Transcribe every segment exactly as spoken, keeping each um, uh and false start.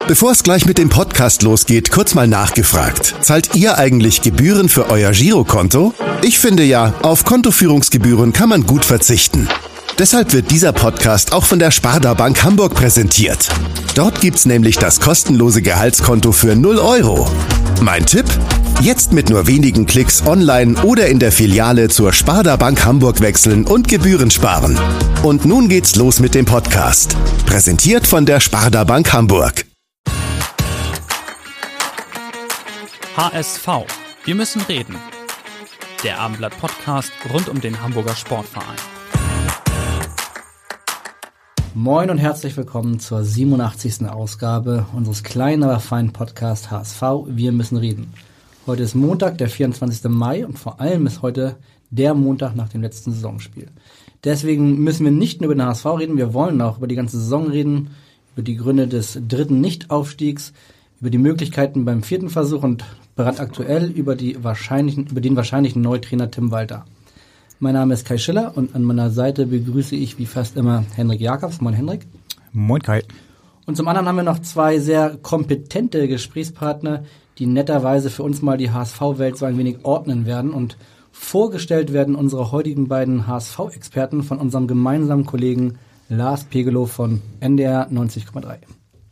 Bevor es gleich mit dem Podcast losgeht, kurz mal nachgefragt. Zahlt ihr eigentlich Gebühren für euer Girokonto? Ich finde ja, auf Kontoführungsgebühren kann man gut verzichten. Deshalb wird dieser Podcast auch von der Sparda Bank Hamburg präsentiert. Dort gibt's nämlich das kostenlose Gehaltskonto für null Euro. Mein Tipp? Jetzt mit nur wenigen Klicks online oder in der Filiale zur Sparda Bank Hamburg wechseln und Gebühren sparen. Und nun geht's los mit dem Podcast. Präsentiert von der Sparda Bank Hamburg. H S V. Wir müssen reden. Der Abendblatt-Podcast rund um den Hamburger Sportverein. Moin und herzlich willkommen zur siebenundachtzigsten Ausgabe unseres kleinen, aber feinen Podcasts H S V. Wir müssen reden. Heute ist Montag, der vierundzwanzigsten Mai und vor allem ist heute der Montag nach dem letzten Saisonspiel. Deswegen müssen wir nicht nur über den H S V reden, wir wollen auch über die ganze Saison reden, über die Gründe des dritten Nichtaufstiegs, über die Möglichkeiten beim vierten Versuch und brandaktuell über, die wahrscheinlichen, über den wahrscheinlichen Neutrainer Tim Walter. Mein Name ist Kai Schiller und an meiner Seite begrüße ich wie fast immer Henrik Jakobs. Moin Henrik. Moin Kai. Und zum anderen haben wir noch zwei sehr kompetente Gesprächspartner, die netterweise für uns mal die H S V-Welt so ein wenig ordnen werden. Und vorgestellt werden unsere heutigen beiden H S V-Experten von unserem gemeinsamen Kollegen Lars Pegelow von N D R neunzig Komma drei.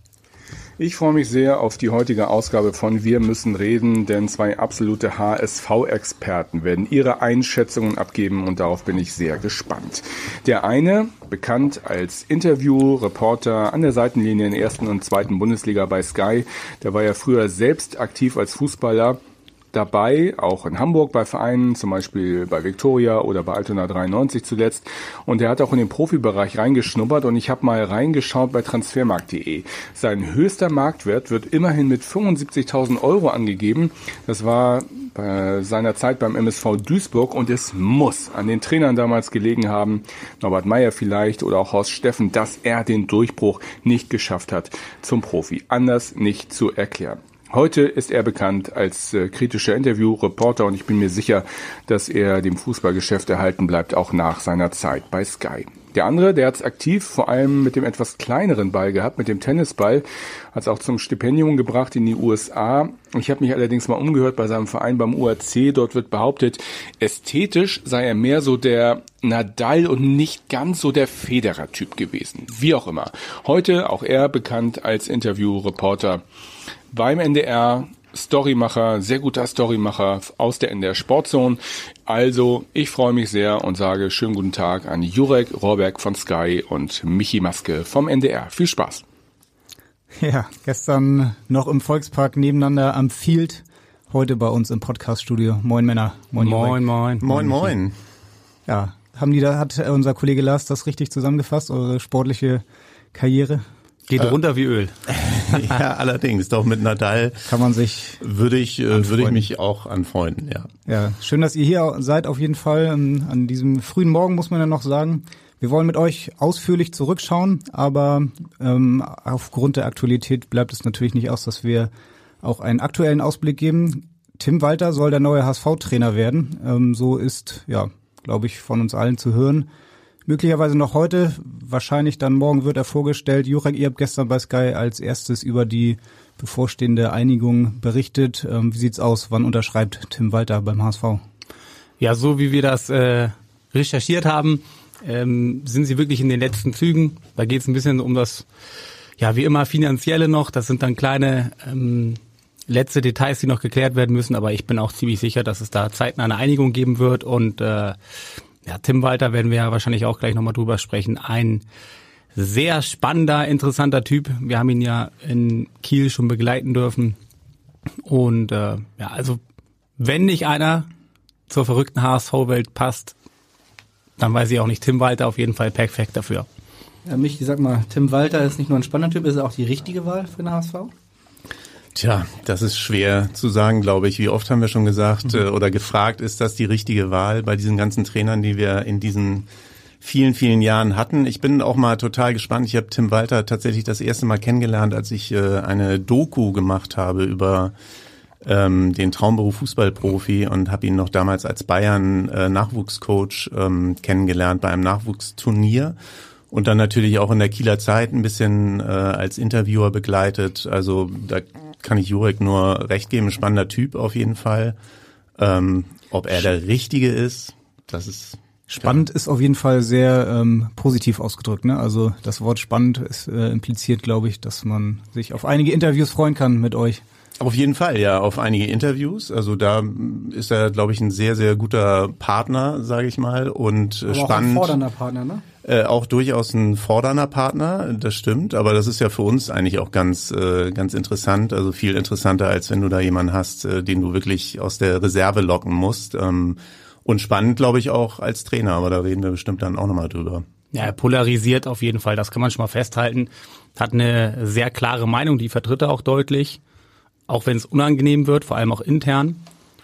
Ich freue mich sehr auf die heutige Ausgabe von Wir müssen reden, denn zwei absolute H S V-Experten werden ihre Einschätzungen abgeben und darauf bin ich sehr gespannt. Der eine, bekannt als Interview-Reporter an der Seitenlinie in der ersten und zweiten Bundesliga bei Sky, der war ja früher selbst aktiv als Fußballer dabei, auch in Hamburg bei Vereinen, zum Beispiel bei Viktoria oder bei Altona dreiundneunzig zuletzt. Und er hat auch in den Profibereich reingeschnuppert und ich habe mal reingeschaut bei transfermarkt punkt de. Sein höchster Marktwert wird immerhin mit fünfundsiebzigtausend Euro angegeben. Das war bei seiner Zeit beim M S V Duisburg und es muss an den Trainern damals gelegen haben, Norbert Meyer vielleicht oder auch Horst Steffen, dass er den Durchbruch nicht geschafft hat zum Profi. Anders nicht zu erklären. Heute ist er bekannt als äh, kritischer Interviewreporter und ich bin mir sicher, dass er dem Fußballgeschäft erhalten bleibt, auch nach seiner Zeit bei Sky. Der andere, der hat es aktiv vor allem mit dem etwas kleineren Ball gehabt, mit dem Tennisball, hat es auch zum Stipendium gebracht in die U S A. Ich habe mich allerdings mal umgehört bei seinem Verein beim U A C. Dort wird behauptet, ästhetisch sei er mehr so der Nadal und nicht ganz so der Federer-Typ gewesen. Wie auch immer. Heute auch er bekannt als Interviewreporter beim N D R, Storymacher, sehr guter Storymacher aus der N D R Sportzone. Also, ich freue mich sehr und sage schönen guten Tag an Jurek Rohrberg von Sky und Michi Maske vom N D R. Viel Spaß. Ja, gestern noch im Volkspark nebeneinander am Field, heute bei uns im Podcaststudio. Moin Männer. Moin, moin, moin. Moin, moin. Ja, haben die da, hat unser Kollege Lars das richtig zusammengefasst, eure sportliche Karriere? Geht äh, runter wie Öl. Ja, allerdings. Doch mit Nadal kann man sich würde ich äh, würde ich mich auch anfreunden, ja. Ja, schön, dass ihr hier seid auf jeden Fall. An diesem frühen Morgen muss man ja noch sagen. Wir wollen mit euch ausführlich zurückschauen, aber ähm, aufgrund der Aktualität bleibt es natürlich nicht aus, dass wir auch einen aktuellen Ausblick geben. Tim Walter soll der neue H S V-Trainer werden. Ähm, so ist, ja, glaube ich, von uns allen zu hören. Möglicherweise noch heute, wahrscheinlich dann morgen wird er vorgestellt. Jurek, ihr habt gestern bei Sky als erstes über die bevorstehende Einigung berichtet. Ähm, wie sieht's aus? Wann unterschreibt Tim Walter beim H S V? Ja, so wie wir das äh, recherchiert haben, ähm, sind sie wirklich in den letzten Zügen. Da geht's ein bisschen um das, ja wie immer, Finanzielle noch. Das sind dann kleine ähm, letzte Details, die noch geklärt werden müssen. Aber ich bin auch ziemlich sicher, dass es da zeitnah eine Einigung geben wird und äh, ja, Tim Walter werden wir ja wahrscheinlich auch gleich nochmal drüber sprechen. Ein sehr spannender, interessanter Typ. Wir haben ihn ja in Kiel schon begleiten dürfen. Und äh, ja, also wenn nicht einer zur verrückten H S V-Welt passt, dann weiß ich auch nicht. Tim Walter auf jeden Fall perfekt dafür. Ja, Michi, sag mal, Tim Walter ist nicht nur ein spannender Typ, ist er auch die richtige Wahl für den H S V? Tja, das ist schwer zu sagen, glaube ich. Wie oft haben wir schon gesagt mhm. oder gefragt, ist das die richtige Wahl bei diesen ganzen Trainern, die wir in diesen vielen, vielen Jahren hatten? Ich bin auch mal total gespannt. Ich habe Tim Walter tatsächlich das erste Mal kennengelernt, als ich äh, eine Doku gemacht habe über ähm, den Traumberuf Fußballprofi und habe ihn noch damals als Bayern äh, Nachwuchscoach ähm, kennengelernt bei einem Nachwuchsturnier. Und dann natürlich auch in der Kieler Zeit ein bisschen äh, als Interviewer begleitet. Also da kann ich Jurek nur recht geben, spannender Typ auf jeden Fall. Ähm, ob er der Richtige ist, das ist spannend klar. Ist auf jeden Fall sehr ähm, positiv ausgedrückt, ne? Also das Wort spannend ist äh, impliziert, glaube ich, dass man sich auf einige Interviews freuen kann mit euch. Auf jeden Fall, ja, auf einige Interviews. Also da ist er, glaube ich, ein sehr, sehr guter Partner, sage ich mal. Und aber spannend. Auch ein fordernder Partner, ne? Äh, auch durchaus ein fordernder Partner, das stimmt. Aber das ist ja für uns eigentlich auch ganz, äh, ganz interessant. Also viel interessanter, als wenn du da jemanden hast, äh, den du wirklich aus der Reserve locken musst. Ähm, und spannend, glaube ich, auch als Trainer. Aber da reden wir bestimmt dann auch nochmal drüber. Ja, er polarisiert auf jeden Fall. Das kann man schon mal festhalten. Hat eine sehr klare Meinung, die vertritt er auch deutlich. Auch wenn es unangenehm wird, vor allem auch intern.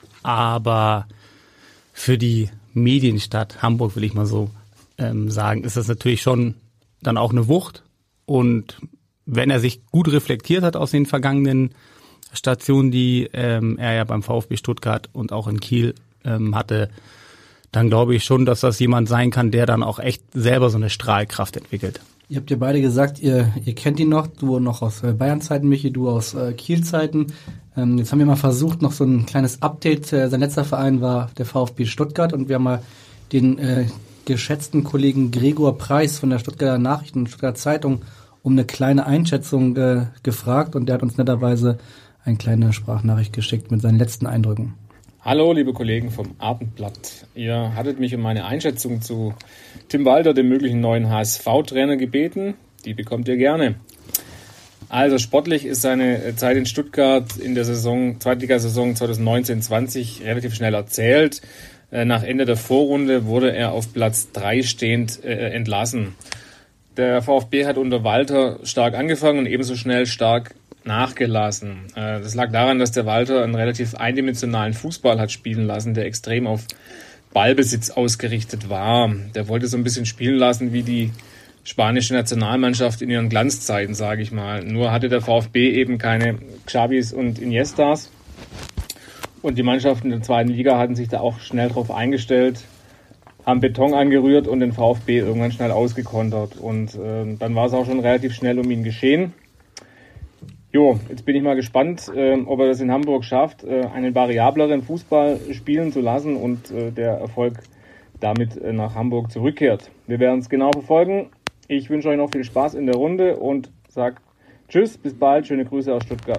Aber für die Medienstadt Hamburg, will ich mal so ähm, sagen, ist das natürlich schon dann auch eine Wucht. Und wenn er sich gut reflektiert hat aus den vergangenen Stationen, die ähm, er ja beim VfB Stuttgart und auch in Kiel ähm, hatte, dann glaube ich schon, dass das jemand sein kann, der dann auch echt selber so eine Strahlkraft entwickelt. Ihr habt ja beide gesagt, ihr, ihr kennt ihn noch, du noch aus Bayern-Zeiten, Michi, du aus äh, Kiel-Zeiten. Ähm, jetzt haben wir mal versucht, noch so ein kleines Update. Äh, sein letzter Verein war der VfB Stuttgart und wir haben mal den äh, geschätzten Kollegen Gregor Preis von der Stuttgarter Nachrichten, Stuttgarter Zeitung, um eine kleine Einschätzung äh, gefragt und der hat uns netterweise eine kleine Sprachnachricht geschickt mit seinen letzten Eindrücken. Hallo, liebe Kollegen vom Abendblatt. Ihr hattet mich um meine Einschätzung zu Tim Walter, dem möglichen neuen H S V-Trainer, gebeten. Die bekommt ihr gerne. Also sportlich ist seine Zeit in Stuttgart in der Saison, Zweitligasaison zwanzig neunzehn zwanzig relativ schnell erzählt. Nach Ende der Vorrunde wurde er auf Platz drei stehend äh, entlassen. Der VfB hat unter Walter stark angefangen und ebenso schnell stark nachgelassen. Das lag daran, dass der Walter einen relativ eindimensionalen Fußball hat spielen lassen, der extrem auf Ballbesitz ausgerichtet war. Der wollte so ein bisschen spielen lassen wie die spanische Nationalmannschaft in ihren Glanzzeiten, sage ich mal. Nur hatte der VfB eben keine Xavis und Iniestas. Und die Mannschaften der zweiten Liga hatten sich da auch schnell drauf eingestellt, haben Beton angerührt und den VfB irgendwann schnell ausgekontert. Und äh, dann war es auch schon relativ schnell um ihn geschehen. Jo, jetzt bin ich mal gespannt, äh, ob er das in Hamburg schafft, äh, einen variableren Fußball spielen zu lassen und äh, der Erfolg damit äh, nach Hamburg zurückkehrt. Wir werden es genau verfolgen. Ich wünsche euch noch viel Spaß in der Runde und sage tschüss, bis bald, schöne Grüße aus Stuttgart.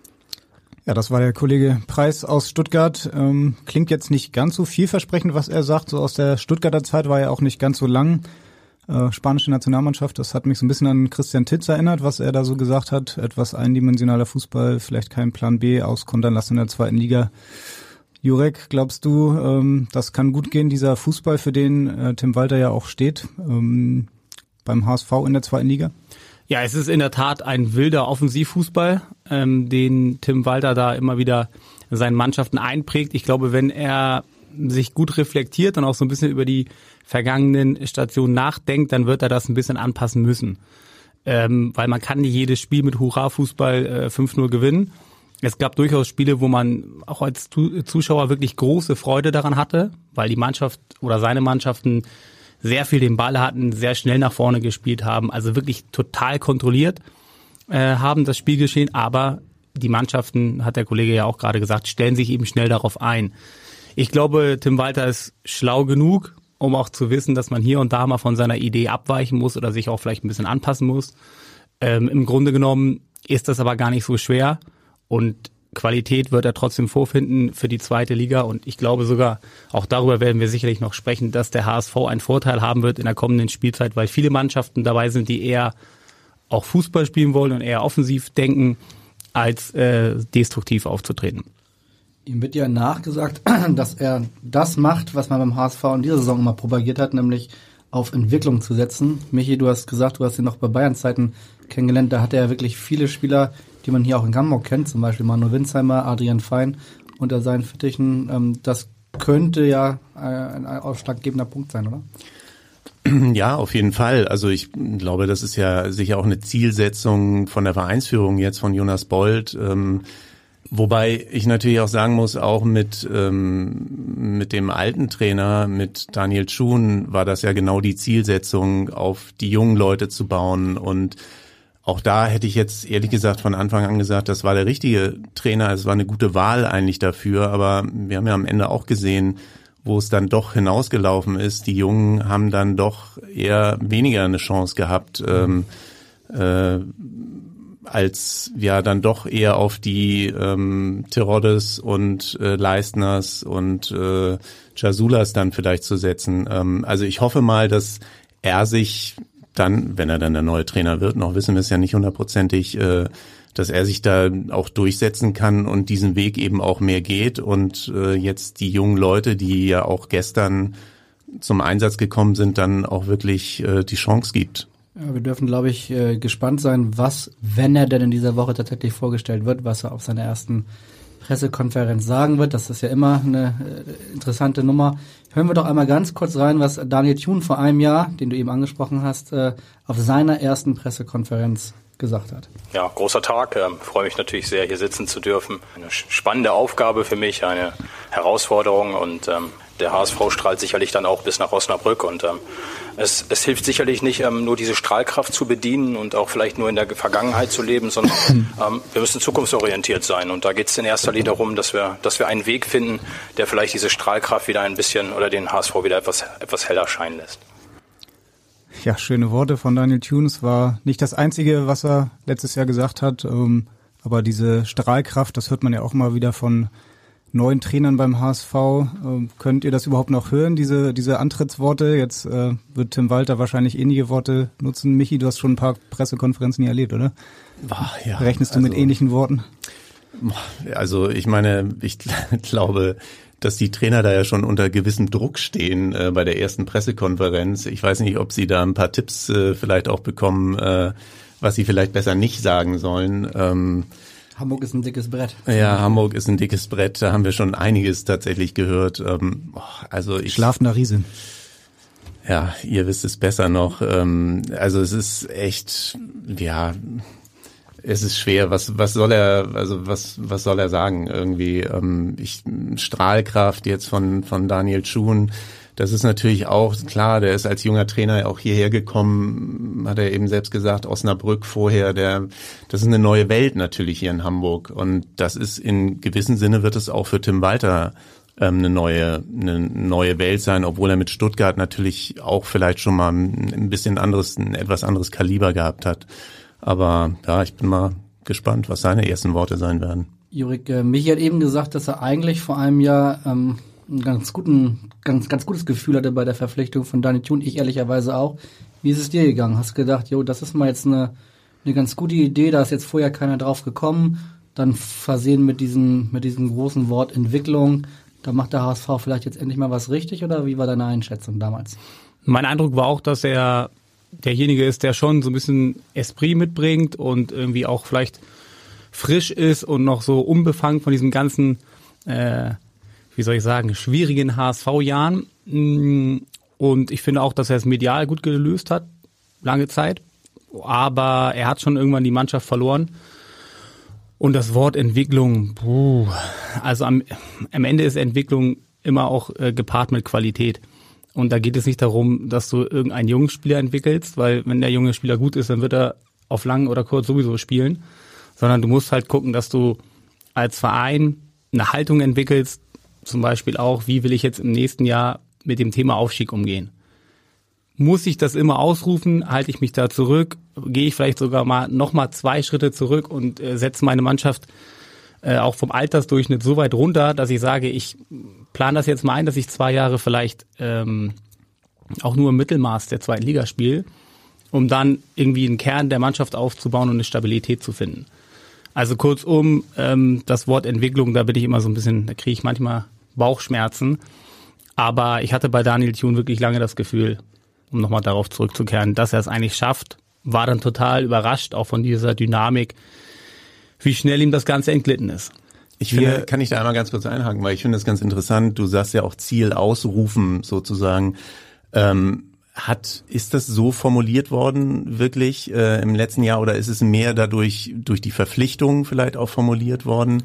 Ja, das war der Kollege Preis aus Stuttgart. Ähm, klingt jetzt nicht ganz so vielversprechend, was er sagt. So aus der Stuttgarter Zeit war er auch nicht ganz so lang. Äh, spanische Nationalmannschaft, das hat mich so ein bisschen an Christian Titz erinnert, was er da so gesagt hat. Etwas eindimensionaler Fußball, vielleicht kein Plan B, auskontern lassen in der zweiten Liga. Jurek, glaubst du, ähm, das kann gut gehen, dieser Fußball, für den äh, Tim Walter ja auch steht, ähm, beim H S V in der zweiten Liga? Ja, es ist in der Tat ein wilder Offensivfußball, ähm, den Tim Walter da immer wieder seinen Mannschaften einprägt. Ich glaube, wenn er sich gut reflektiert und auch so ein bisschen über die vergangenen Stationen nachdenkt, dann wird er das ein bisschen anpassen müssen. Ähm, weil man kann nicht jedes Spiel mit Hurra-Fußball äh, fünf null gewinnen. Es gab durchaus Spiele, wo man auch als Zuschauer wirklich große Freude daran hatte, weil die Mannschaft oder seine Mannschaften sehr viel den Ball hatten, sehr schnell nach vorne gespielt haben, also wirklich total kontrolliert äh, haben das Spielgeschehen, aber die Mannschaften, hat der Kollege ja auch gerade gesagt, stellen sich eben schnell darauf ein. Ich glaube, Tim Walter ist schlau genug, um auch zu wissen, dass man hier und da mal von seiner Idee abweichen muss oder sich auch vielleicht ein bisschen anpassen muss. Ähm, im Grunde genommen ist das aber gar nicht so schwer und Qualität wird er trotzdem vorfinden für die zweite Liga und ich glaube sogar, auch darüber werden wir sicherlich noch sprechen, dass der H S V einen Vorteil haben wird in der kommenden Spielzeit, weil viele Mannschaften dabei sind, die eher auch Fußball spielen wollen und eher offensiv denken, als äh, destruktiv aufzutreten. Ihm wird ja nachgesagt, dass er das macht, was man beim H S V in dieser Saison immer propagiert hat, nämlich auf Entwicklung zu setzen. Michi, du hast gesagt, du hast ihn noch bei Bayern-Zeiten kennengelernt, da hat er wirklich viele Spieler, die man hier auch in Hamburg kennt, zum Beispiel Manu Winsheimer, Adrian Fein unter seinen Fittichen. Ähm, das könnte ja ein ausschlaggebender Punkt sein, oder? Ja, auf jeden Fall. Also ich glaube, das ist ja sicher auch eine Zielsetzung von der Vereinsführung jetzt von Jonas Bold, ähm, Wobei ich natürlich auch sagen muss, auch mit ähm, mit dem alten Trainer, mit Daniel Thun, war das ja genau die Zielsetzung, auf die jungen Leute zu bauen. Und auch da hätte ich jetzt ehrlich gesagt von Anfang an gesagt, das war der richtige Trainer, es war eine gute Wahl eigentlich dafür. Aber wir haben ja am Ende auch gesehen, wo es dann doch hinausgelaufen ist. Die Jungen haben dann doch eher weniger eine Chance gehabt, ähm, äh, als ja dann doch eher auf die ähm, Teroddes und äh, Leistners und äh, Casulas dann vielleicht zu setzen. Ähm, also ich hoffe mal, dass er sich dann, wenn er dann der neue Trainer wird, noch wissen wir es ja nicht hundertprozentig, äh, dass er sich da auch durchsetzen kann und diesen Weg eben auch mehr geht und äh, jetzt die jungen Leute, die ja auch gestern zum Einsatz gekommen sind, dann auch wirklich äh, die Chance gibt. Ja, wir dürfen, glaube ich, äh, gespannt sein, was, wenn er denn in dieser Woche tatsächlich vorgestellt wird, was er auf seiner ersten Pressekonferenz sagen wird. Das ist ja immer eine äh, interessante Nummer. Hören wir doch einmal ganz kurz rein, was Daniel Thun vor einem Jahr, den du eben angesprochen hast, äh, auf seiner ersten Pressekonferenz gesagt hat. Ja, großer Tag. Ähm, freue mich natürlich sehr, hier sitzen zu dürfen. Eine spannende Aufgabe für mich, eine Herausforderung und ähm, der H S V strahlt sicherlich dann auch bis nach Osnabrück und ähm, es, es hilft sicherlich nicht, ähm, nur diese Strahlkraft zu bedienen und auch vielleicht nur in der Vergangenheit zu leben, sondern ähm, wir müssen zukunftsorientiert sein und da geht es in erster Linie darum, dass wir, dass wir einen Weg finden, der vielleicht diese Strahlkraft wieder ein bisschen oder den H S V wieder etwas, etwas heller scheinen lässt. Ja, schöne Worte von Daniel Thun. Es war nicht das Einzige, was er letztes Jahr gesagt hat, ähm, aber diese Strahlkraft, das hört man ja auch mal wieder von neuen Trainern beim H S V. Ähm, könnt ihr das überhaupt noch hören, diese diese Antrittsworte? Jetzt äh, wird Tim Walter wahrscheinlich ähnliche Worte nutzen. Michi, du hast schon ein paar Pressekonferenzen hier erlebt, oder? Ach, ja, Rechnest du also, mit ähnlichen Worten? Also ich meine, ich glaube, dass die Trainer da ja schon unter gewissem Druck stehen äh, bei der ersten Pressekonferenz. Ich weiß nicht, ob sie da ein paar Tipps äh, vielleicht auch bekommen, äh, was sie vielleicht besser nicht sagen sollen. Ähm, Hamburg ist ein dickes Brett. Ja, Hamburg ist ein dickes Brett. Da haben wir schon einiges tatsächlich gehört. Ähm, also ich Schlafender Riese. Ja, ihr wisst es besser noch. Ähm, also es ist echt, ja, es ist schwer. Was was soll er, also was was soll er sagen irgendwie? Ähm, ich Strahlkraft jetzt von von Daniel Thun. Das ist natürlich auch klar, der ist als junger Trainer auch hierher gekommen, hat er eben selbst gesagt, Osnabrück vorher, der, das ist eine neue Welt natürlich hier in Hamburg und das ist in gewissem Sinne wird es auch für Tim Walter ähm, eine neue, eine neue Welt sein, obwohl er mit Stuttgart natürlich auch vielleicht schon mal ein bisschen anderes, ein etwas anderes Kaliber gehabt hat. Aber ja, ich bin mal gespannt, was seine ersten Worte sein werden. Jurik, äh, Michi hat eben gesagt, dass er eigentlich vor einem Jahr ähm, ein ganz guten, ganz, ganz gutes Gefühl hatte bei der Verpflichtung von Daniel Thun. Ich ehrlicherweise auch. Wie ist es dir gegangen? Hast du gedacht, jo, das ist mal jetzt eine, eine ganz gute Idee, da ist jetzt vorher keiner drauf gekommen. Dann versehen mit diesem, mit diesem großen Wort Entwicklung. Da macht der H S V vielleicht jetzt endlich mal was richtig, oder wie war deine Einschätzung damals? Mein Eindruck war auch, dass er derjenige ist, der schon so ein bisschen Esprit mitbringt und irgendwie auch vielleicht frisch ist und noch so unbefangen von diesem ganzen, äh, wie soll ich sagen, schwierigen H S V-Jahren. Und ich finde auch, dass er es medial gut gelöst hat, lange Zeit. Aber er hat schon irgendwann die Mannschaft verloren. Und das Wort Entwicklung, puh, also am, am Ende ist Entwicklung immer auch äh, gepaart mit Qualität. Und da geht es nicht darum, dass du irgendeinen jungen Spieler entwickelst, weil wenn der junge Spieler gut ist, dann wird er auf lang oder kurz sowieso spielen. Sondern du musst halt gucken, dass du als Verein eine Haltung entwickelst, zum Beispiel auch, wie will ich jetzt im nächsten Jahr mit dem Thema Aufstieg umgehen? Muss ich das immer ausrufen? Halte ich mich da zurück? Gehe ich vielleicht sogar mal noch mal zwei Schritte zurück und äh, setze meine Mannschaft äh, auch vom Altersdurchschnitt so weit runter, dass ich sage, ich plane das jetzt mal ein, dass ich zwei Jahre vielleicht ähm, auch nur im Mittelmaß der zweiten Liga spiele, um dann irgendwie einen Kern der Mannschaft aufzubauen und eine Stabilität zu finden. Also kurzum, ähm, das Wort Entwicklung, da bin ich immer so ein bisschen, da kriege ich manchmal Bauchschmerzen. Aber ich hatte bei Daniel Thun wirklich lange das Gefühl, um nochmal darauf zurückzukehren, dass er es eigentlich schafft, war dann total überrascht, auch von dieser Dynamik, wie schnell ihm das Ganze entglitten ist. Ich finde, kann ich da einmal ganz kurz einhaken, weil ich finde das ganz interessant. Du sagst ja auch Ziel ausrufen sozusagen. Ähm, hat, ist das so formuliert worden wirklich äh, im letzten Jahr oder ist es mehr dadurch durch die Verpflichtung vielleicht auch formuliert worden?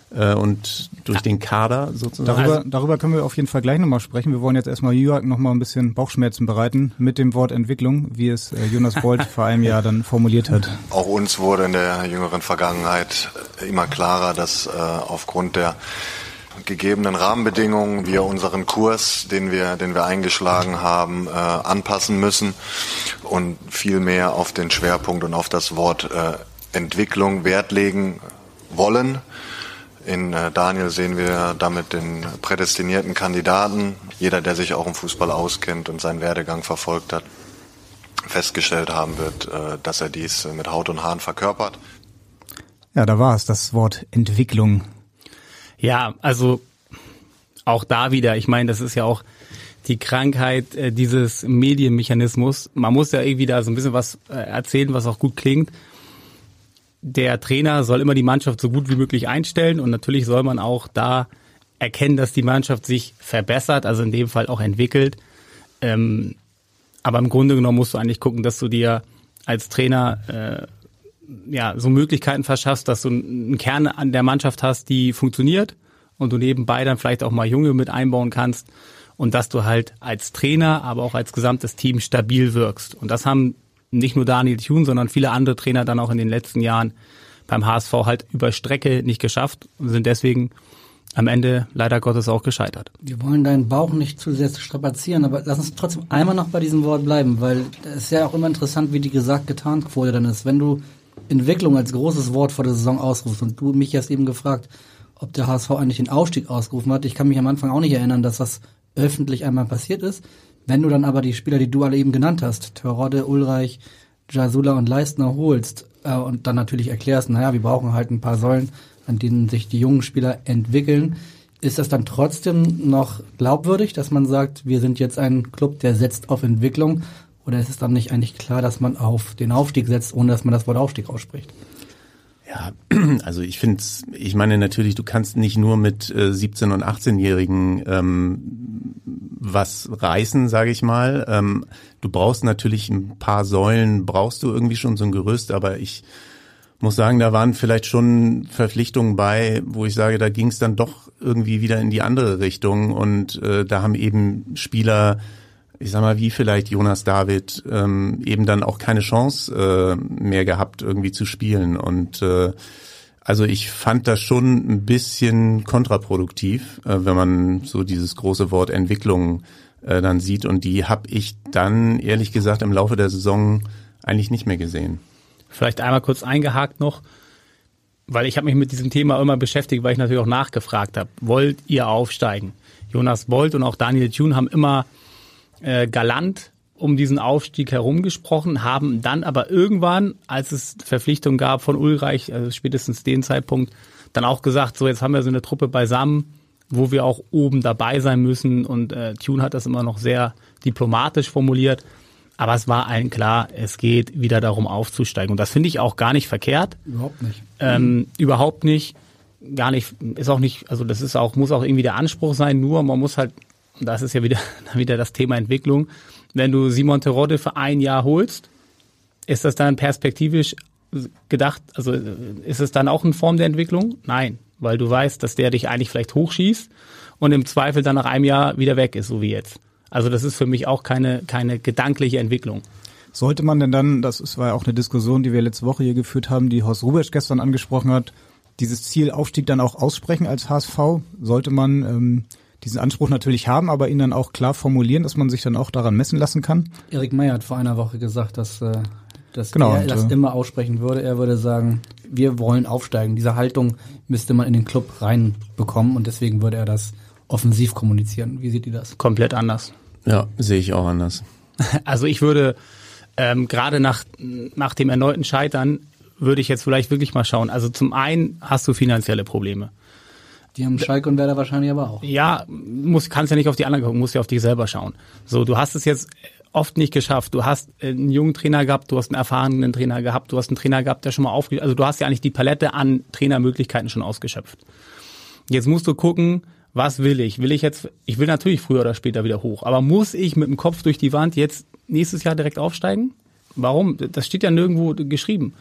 äh, und durch den Kader sozusagen. Darüber, darüber können wir auf jeden Fall gleich nochmal sprechen. Wir wollen jetzt erstmal Jörg nochmal ein bisschen Bauchschmerzen bereiten mit dem Wort Entwicklung, wie es äh, Jonas Bold vor einem Jahr dann formuliert hat. Auch uns wurde in der jüngeren Vergangenheit immer klarer, dass äh, aufgrund der gegebenen Rahmenbedingungen wir unseren Kurs, den wir, den wir eingeschlagen haben, äh, anpassen müssen und viel mehr auf den Schwerpunkt und auf das Wort äh, Entwicklung Wert legen wollen. In äh, Daniel sehen wir damit den prädestinierten Kandidaten. Jeder, der sich auch im Fußball auskennt und seinen Werdegang verfolgt hat, festgestellt haben wird, äh, dass er dies mit Haut und Haaren verkörpert. Ja, da war es, das Wort Entwicklung. Ja, also auch da wieder, ich meine, das ist ja auch die Krankheit äh, dieses Medienmechanismus. Man muss ja irgendwie da so ein bisschen was äh, erzählen, was auch gut klingt. Der Trainer soll immer die Mannschaft so gut wie möglich einstellen und natürlich soll man auch da erkennen, dass die Mannschaft sich verbessert, also in dem Fall auch entwickelt. Ähm, aber im Grunde genommen musst du eigentlich gucken, dass du dir als Trainer äh, ja so Möglichkeiten verschaffst, dass du einen Kern an der Mannschaft hast, die funktioniert und du nebenbei dann vielleicht auch mal Junge mit einbauen kannst und dass du halt als Trainer, aber auch als gesamtes Team stabil wirkst. Und das haben nicht nur Daniel Thune, sondern viele andere Trainer dann auch in den letzten Jahren beim H S V halt über Strecke nicht geschafft und sind deswegen am Ende leider Gottes auch gescheitert. Wir wollen deinen Bauch nicht zu sehr strapazieren, aber lass uns trotzdem einmal noch bei diesem Wort bleiben, weil es ist ja auch immer interessant, wie die Gesagt-Getan-Quote dann ist. Wenn du Entwicklung als großes Wort vor der Saison ausrufst und du mich hast eben gefragt, ob der H S V eigentlich den Aufstieg ausgerufen hat. Ich kann mich am Anfang auch nicht erinnern, dass das öffentlich einmal passiert ist. Wenn du dann aber die Spieler, die du alle eben genannt hast, Terodde, Ulreich, Jasula und Leistner holst äh, und dann natürlich erklärst, naja, wir brauchen halt ein paar Säulen, an denen sich die jungen Spieler entwickeln, ist das dann trotzdem noch glaubwürdig, dass man sagt, wir sind jetzt ein Club, der setzt auf Entwicklung? Oder ist es dann nicht eigentlich klar, dass man auf den Aufstieg setzt, ohne dass man das Wort Aufstieg ausspricht? Ja, also ich finde, ich meine natürlich, du kannst nicht nur mit äh, siebzehn- und achtzehnjährigen ähm, was reißen, sage ich mal. Ähm, du brauchst natürlich ein paar Säulen, brauchst du irgendwie schon so ein Gerüst, aber ich muss sagen, da waren vielleicht schon Verpflichtungen bei, wo ich sage, da ging es dann doch irgendwie wieder in die andere Richtung und äh, da haben eben Spieler, ich sag mal, wie vielleicht Jonas David, ähm, eben dann auch keine Chance äh, mehr gehabt, irgendwie zu spielen. Und äh, also ich fand das schon ein bisschen kontraproduktiv, äh, wenn man so dieses große Wort Entwicklung äh, dann sieht. Und die habe ich dann, ehrlich gesagt, im Laufe der Saison eigentlich nicht mehr gesehen. Vielleicht einmal kurz eingehakt noch, weil ich habe mich mit diesem Thema immer beschäftigt, weil ich natürlich auch nachgefragt habe. Wollt ihr aufsteigen? Jonas Bold und auch Daniel Thune haben immer äh, galant um diesen Aufstieg herumgesprochen, haben dann aber irgendwann, als es Verpflichtungen gab von Ulreich, also spätestens den Zeitpunkt, dann auch gesagt, so jetzt haben wir so eine Truppe beisammen, wo wir auch oben dabei sein müssen. Und äh, Thune hat das immer noch sehr diplomatisch formuliert. Aber es war allen klar, es geht wieder darum aufzusteigen. Und das finde ich auch gar nicht verkehrt. Überhaupt nicht. Ähm, mhm. Überhaupt nicht. Gar nicht, ist auch nicht, also das ist auch, muss auch irgendwie der Anspruch sein, nur man muss halt, das ist ja wieder, wieder das Thema Entwicklung. Wenn du Simon Terodde für ein Jahr holst, ist das dann perspektivisch gedacht, also ist es dann auch eine Form der Entwicklung? Nein, weil du weißt, dass der dich eigentlich vielleicht hochschießt und im Zweifel dann nach einem Jahr wieder weg ist, so wie jetzt. Also das ist für mich auch keine keine gedankliche Entwicklung. Sollte man denn dann, das ist, war ja auch eine Diskussion, die wir letzte Woche hier geführt haben, die Horst Rubesch gestern angesprochen hat, dieses Ziel Aufstieg dann auch aussprechen als H S V? Sollte man ähm, diesen Anspruch natürlich haben, aber ihn dann auch klar formulieren, dass man sich dann auch daran messen lassen kann? Erik Meyer hat vor einer Woche gesagt, dass, äh, dass genau, er und, das äh, immer aussprechen würde. Er würde sagen, wir wollen aufsteigen. Diese Haltung müsste man in den Club reinbekommen und deswegen würde er das offensiv kommunizieren. Wie seht ihr das? Komplett anders. Ja, sehe ich auch anders. Also ich würde ähm, gerade nach nach dem erneuten Scheitern würde ich jetzt vielleicht wirklich mal schauen. Also zum einen hast du finanzielle Probleme. Die haben Schalke und Werder wahrscheinlich aber auch. Ja, muss kannst ja nicht auf die anderen gucken, musst ja auf dich selber schauen. So, du hast es jetzt oft nicht geschafft. Du hast einen jungen Trainer gehabt, du hast einen erfahrenen Trainer gehabt, du hast einen Trainer gehabt, der schon mal aufge... Also du hast ja eigentlich die Palette an Trainermöglichkeiten schon ausgeschöpft. Jetzt musst du gucken, was will ich? Will ich jetzt, ich will natürlich früher oder später wieder hoch, aber muss ich mit dem Kopf durch die Wand jetzt nächstes Jahr direkt aufsteigen? Warum? Das steht ja nirgendwo geschrieben.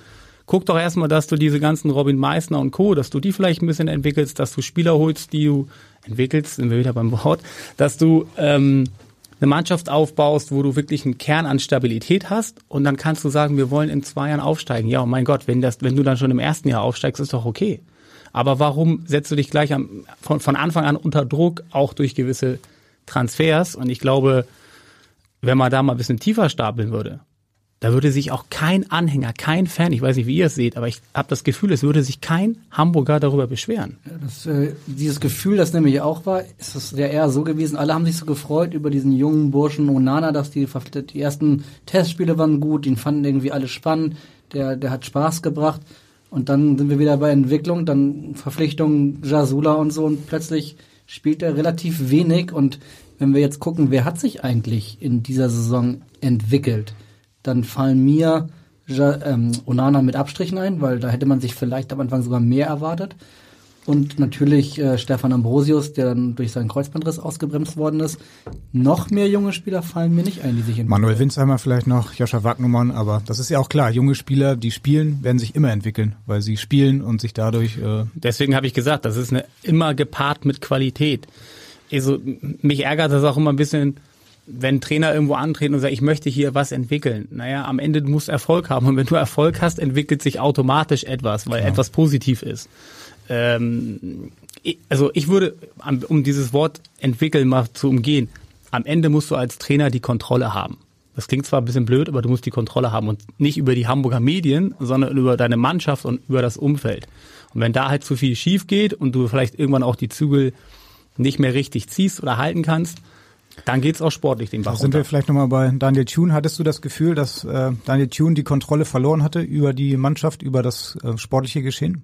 guck doch erstmal, dass du diese ganzen Robin Meissner und Co., dass du die vielleicht ein bisschen entwickelst, dass du Spieler holst, die du entwickelst, sind wir wieder beim Wort, dass du ähm, eine Mannschaft aufbaust, wo du wirklich einen Kern an Stabilität hast und dann kannst du sagen, wir wollen in zwei Jahren aufsteigen. Ja, oh mein Gott, wenn das, wenn du dann schon im ersten Jahr aufsteigst, ist doch okay. Aber warum setzt du dich gleich am, von, von Anfang an unter Druck, auch durch gewisse Transfers? Und ich glaube, wenn man da mal ein bisschen tiefer stapeln würde, da würde sich auch kein Anhänger, kein Fan, ich weiß nicht, wie ihr es seht, aber ich habe das Gefühl, es würde sich kein Hamburger darüber beschweren. Ja, das, äh, dieses Gefühl, das nämlich auch war, ist es ja eher so gewesen, alle haben sich so gefreut über diesen jungen Burschen Onana, dass die, die ersten Testspiele waren gut, den fanden irgendwie alle spannend, der, der hat Spaß gebracht und dann sind wir wieder bei Entwicklung, dann Verpflichtung Jasula und so und plötzlich spielt er relativ wenig und wenn wir jetzt gucken, wer hat sich eigentlich in dieser Saison entwickelt, dann fallen mir ja, ähm, Onana mit Abstrichen ein, weil da hätte man sich vielleicht am Anfang sogar mehr erwartet. Und natürlich äh, Stefan Ambrosius, der dann durch seinen Kreuzbandriss ausgebremst worden ist. Noch mehr junge Spieler fallen mir nicht ein, die sich entwickeln. Manuel Winsheimer vielleicht noch, Joscha Wagnumann, aber das ist ja auch klar, junge Spieler, die spielen, werden sich immer entwickeln, weil sie spielen und sich dadurch... Äh Deswegen habe ich gesagt, das ist eine, immer gepaart mit Qualität. Also mich ärgert das auch immer ein bisschen, wenn Trainer irgendwo antreten und sagen, ich möchte hier was entwickeln. Naja, am Ende du musst Erfolg haben. Und wenn du Erfolg hast, entwickelt sich automatisch etwas, weil ja. etwas positiv ist. Ähm, also ich würde, um dieses Wort entwickeln mal zu umgehen, am Ende musst du als Trainer die Kontrolle haben. Das klingt zwar ein bisschen blöd, aber du musst die Kontrolle haben. Und nicht über die Hamburger Medien, sondern über deine Mannschaft und über das Umfeld. Und wenn da halt zu viel schief geht und du vielleicht irgendwann auch die Zügel nicht mehr richtig ziehst oder halten kannst, dann geht's auch sportlich den Bach runter. Sind wir vielleicht nochmal bei Daniel Thune. Hattest du das Gefühl, dass äh, Daniel Thune die Kontrolle verloren hatte über die Mannschaft, über das äh, sportliche Geschehen?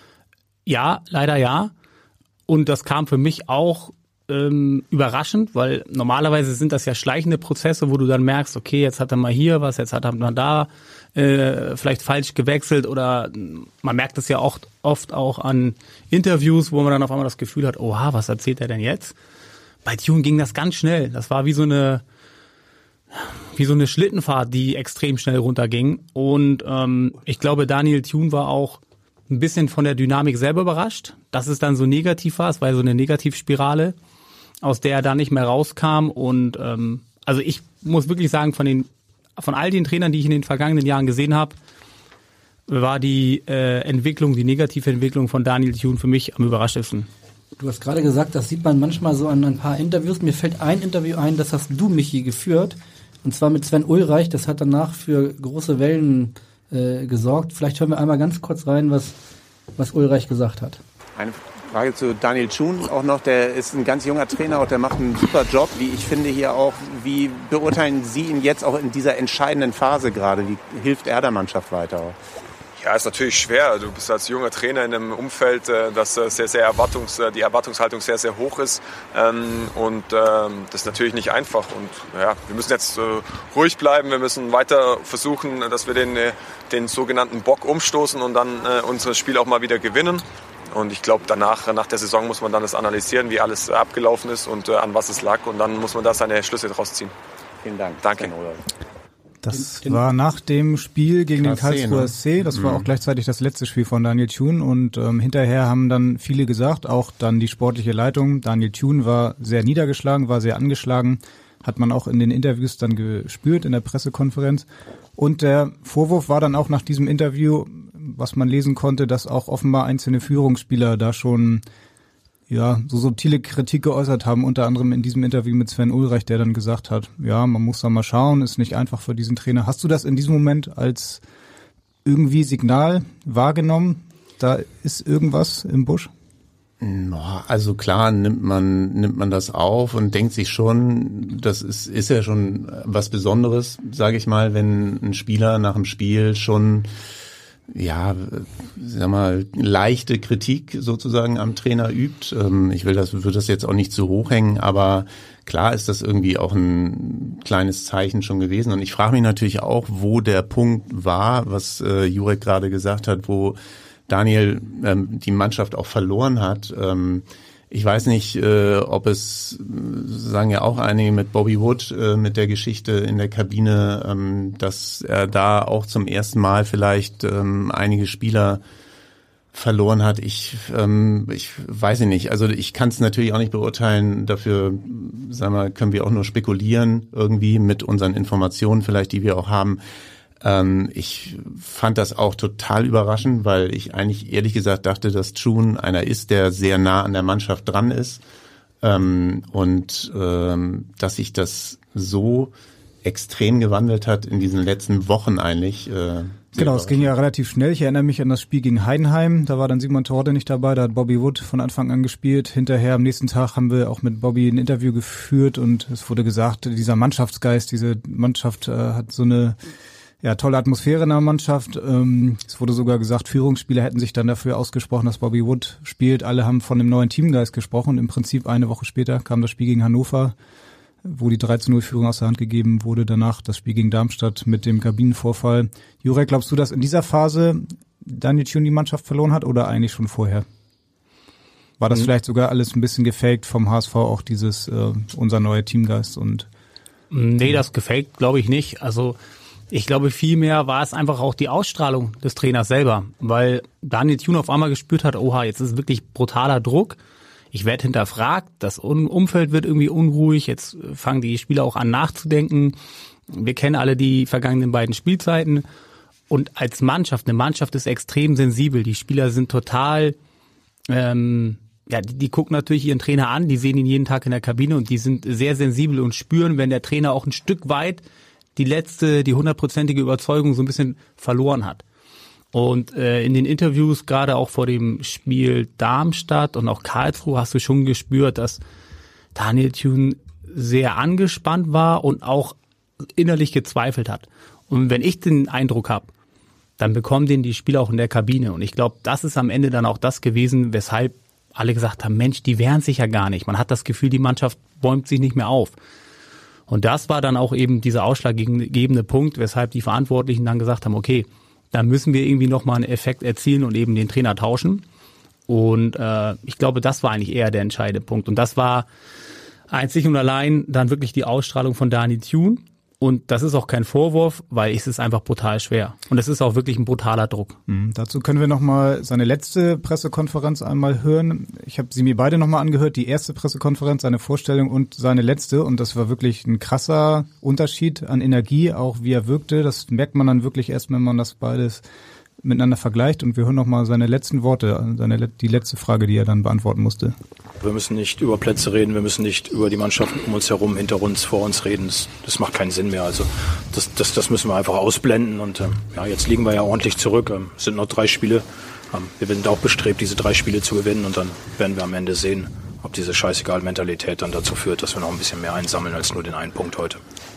Ja, leider ja. Und das kam für mich auch ähm, überraschend, weil normalerweise sind das ja schleichende Prozesse, wo du dann merkst, okay, jetzt hat er mal hier was, jetzt hat er mal da äh, vielleicht falsch gewechselt oder man merkt es ja oft, oft auch an Interviews, wo man dann auf einmal das Gefühl hat, oha, was erzählt er denn jetzt? Bei Thune ging das ganz schnell. Das war wie so eine wie so eine Schlittenfahrt, die extrem schnell runterging. Und ähm, ich glaube, Daniel Thune war auch ein bisschen von der Dynamik selber überrascht, dass es dann so negativ war. Es war so eine Negativspirale, aus der er dann nicht mehr rauskam. Und ähm, also ich muss wirklich sagen, von den von all den Trainern, die ich in den vergangenen Jahren gesehen habe, war die äh, Entwicklung, die negative Entwicklung von Daniel Thune für mich am überraschendsten. Du hast gerade gesagt, das sieht man manchmal so an ein paar Interviews. Mir fällt ein Interview ein, das hast du, Michi, geführt. Und zwar mit Sven Ulreich. Das hat danach für große Wellen äh, gesorgt. Vielleicht hören wir einmal ganz kurz rein, was, was Ulreich gesagt hat. Eine Frage zu Daniel Thune auch noch. Der ist ein ganz junger Trainer und der macht einen super Job, wie ich finde hier auch. Wie beurteilen Sie ihn jetzt auch in dieser entscheidenden Phase gerade? Wie hilft er der Mannschaft weiter? Ja, ist natürlich schwer. Du bist als junger Trainer in einem Umfeld, das sehr, sehr Erwartungs, die Erwartungshaltung sehr, sehr hoch ist. Und das ist natürlich nicht einfach. Und ja, wir müssen jetzt ruhig bleiben. Wir müssen weiter versuchen, dass wir den, den sogenannten Bock umstoßen und dann unser Spiel auch mal wieder gewinnen. Und ich glaube, danach, nach der Saison muss man dann das analysieren, wie alles abgelaufen ist und an was es lag. Und dann muss man da seine Schlüsse draus ziehen. Vielen Dank. Danke. Das war nach dem Spiel gegen den Karlsruher S C. Das war auch gleichzeitig das letzte Spiel von Daniel Thune. Und ähm, hinterher haben dann viele gesagt, auch dann die sportliche Leitung, Daniel Thune war sehr niedergeschlagen, war sehr angeschlagen. Hat man auch in den Interviews dann gespürt, in der Pressekonferenz. Und der Vorwurf war dann auch nach diesem Interview, was man lesen konnte, dass auch offenbar einzelne Führungsspieler da schon ja so subtile Kritik geäußert haben, unter anderem in diesem Interview mit Sven Ulreich, der dann gesagt hat, ja, man muss da mal schauen, ist nicht einfach für diesen Trainer. Hast du das in diesem Moment als irgendwie Signal wahrgenommen? Da ist irgendwas im Busch? Also klar nimmt man nimmt man das auf und denkt sich schon, das ist ist ja schon was Besonderes, sage ich mal, wenn ein Spieler nach dem Spiel schon ja, sag mal, leichte Kritik sozusagen am Trainer übt. Ich will das, würde das jetzt auch nicht zu hoch hängen, aber klar ist das irgendwie auch ein kleines Zeichen schon gewesen. Und ich frage mich natürlich auch, wo der Punkt war, was äh, Jurek gerade gesagt hat, wo Daniel ähm, die Mannschaft auch verloren hat. Ähm, Ich weiß nicht, äh, ob es, sagen ja auch einige mit Bobby Wood, äh, mit der Geschichte in der Kabine, ähm, dass er da auch zum ersten Mal vielleicht ähm, einige Spieler verloren hat. Ich, ähm, ich weiß nicht. Also ich kann es natürlich auch nicht beurteilen. Dafür, sagen wir, können wir auch nur spekulieren irgendwie mit unseren Informationen vielleicht, die wir auch haben. Ähm, ich fand das auch total überraschend, weil ich eigentlich ehrlich gesagt dachte, dass June einer ist, der sehr nah an der Mannschaft dran ist, ähm, und ähm, dass sich das so extrem gewandelt hat in diesen letzten Wochen eigentlich. Äh, genau, es ging ja relativ schnell. Ich erinnere mich an das Spiel gegen Heidenheim. Da war dann Simon Terodde nicht dabei. Da hat Bobby Wood von Anfang an gespielt. Hinterher am nächsten Tag haben wir auch mit Bobby ein Interview geführt und es wurde gesagt, dieser Mannschaftsgeist, diese Mannschaft äh, hat so eine ja, tolle Atmosphäre in der Mannschaft. Ähm, es wurde sogar gesagt, Führungsspieler hätten sich dann dafür ausgesprochen, dass Bobby Wood spielt. Alle haben von dem neuen Teamgeist gesprochen. Im Prinzip eine Woche später kam das Spiel gegen Hannover, wo die drei zu null Führung aus der Hand gegeben wurde. Danach das Spiel gegen Darmstadt mit dem Kabinenvorfall. Jurek, glaubst du, dass in dieser Phase Daniel Thune die Mannschaft verloren hat oder eigentlich schon vorher? War das mhm. vielleicht sogar alles ein bisschen gefaked vom H S V, auch dieses äh, unser neuer Teamgeist? Und Nee, das gefaked glaube ich nicht. Also ich glaube, vielmehr war es einfach auch die Ausstrahlung des Trainers selber, weil Daniel Thune auf einmal gespürt hat, oha, jetzt ist wirklich brutaler Druck. Ich werde hinterfragt, das Umfeld wird irgendwie unruhig, jetzt fangen die Spieler auch an nachzudenken. Wir kennen alle die vergangenen beiden Spielzeiten. Und als Mannschaft, eine Mannschaft ist extrem sensibel. Die Spieler sind total, ähm, ja, die, die gucken natürlich ihren Trainer an, die sehen ihn jeden Tag in der Kabine und die sind sehr sensibel und spüren, wenn der Trainer auch ein Stück weit die letzte, die hundertprozentige Überzeugung so ein bisschen verloren hat. Und äh, in den Interviews, gerade auch vor dem Spiel Darmstadt und auch Karlsruhe, hast du schon gespürt, dass Daniel Thune sehr angespannt war und auch innerlich gezweifelt hat. Und wenn ich den Eindruck habe, dann bekommen den die Spieler auch in der Kabine. Und ich glaube, das ist am Ende dann auch das gewesen, weshalb alle gesagt haben, Mensch, die wehren sich ja gar nicht. Man hat das Gefühl, die Mannschaft bäumt sich nicht mehr auf. Und das war dann auch eben dieser ausschlaggebende Punkt, weshalb die Verantwortlichen dann gesagt haben, okay, da müssen wir irgendwie nochmal einen Effekt erzielen und eben den Trainer tauschen. Und äh, ich glaube, das war eigentlich eher der entscheidende Punkt. Und das war einzig und allein dann wirklich die Ausstrahlung von Daniel Thune. Und das ist auch kein Vorwurf, weil es ist einfach brutal schwer. Und es ist auch wirklich ein brutaler Druck. Mhm, dazu können wir nochmal seine letzte Pressekonferenz einmal hören. Ich habe sie mir beide nochmal angehört, die erste Pressekonferenz, seine Vorstellung und seine letzte. Und das war wirklich ein krasser Unterschied an Energie, auch wie er wirkte. Das merkt man dann wirklich erst, wenn man das beides miteinander vergleicht. Und wir hören nochmal seine letzten Worte, seine die letzte Frage, die er dann beantworten musste. Wir müssen nicht über Plätze reden, wir müssen nicht über die Mannschaften um uns herum, hinter uns, vor uns reden. Das, das macht keinen Sinn mehr. Also das, das, das müssen wir einfach ausblenden. Und ähm, ja, jetzt liegen wir ja ordentlich zurück. Ähm, es sind noch drei Spiele. Ähm, wir sind auch bestrebt, diese drei Spiele zu gewinnen. Und dann werden wir am Ende sehen, ob diese Scheißegal-Mentalität dann dazu führt, dass wir noch ein bisschen mehr einsammeln als nur den einen Punkt heute.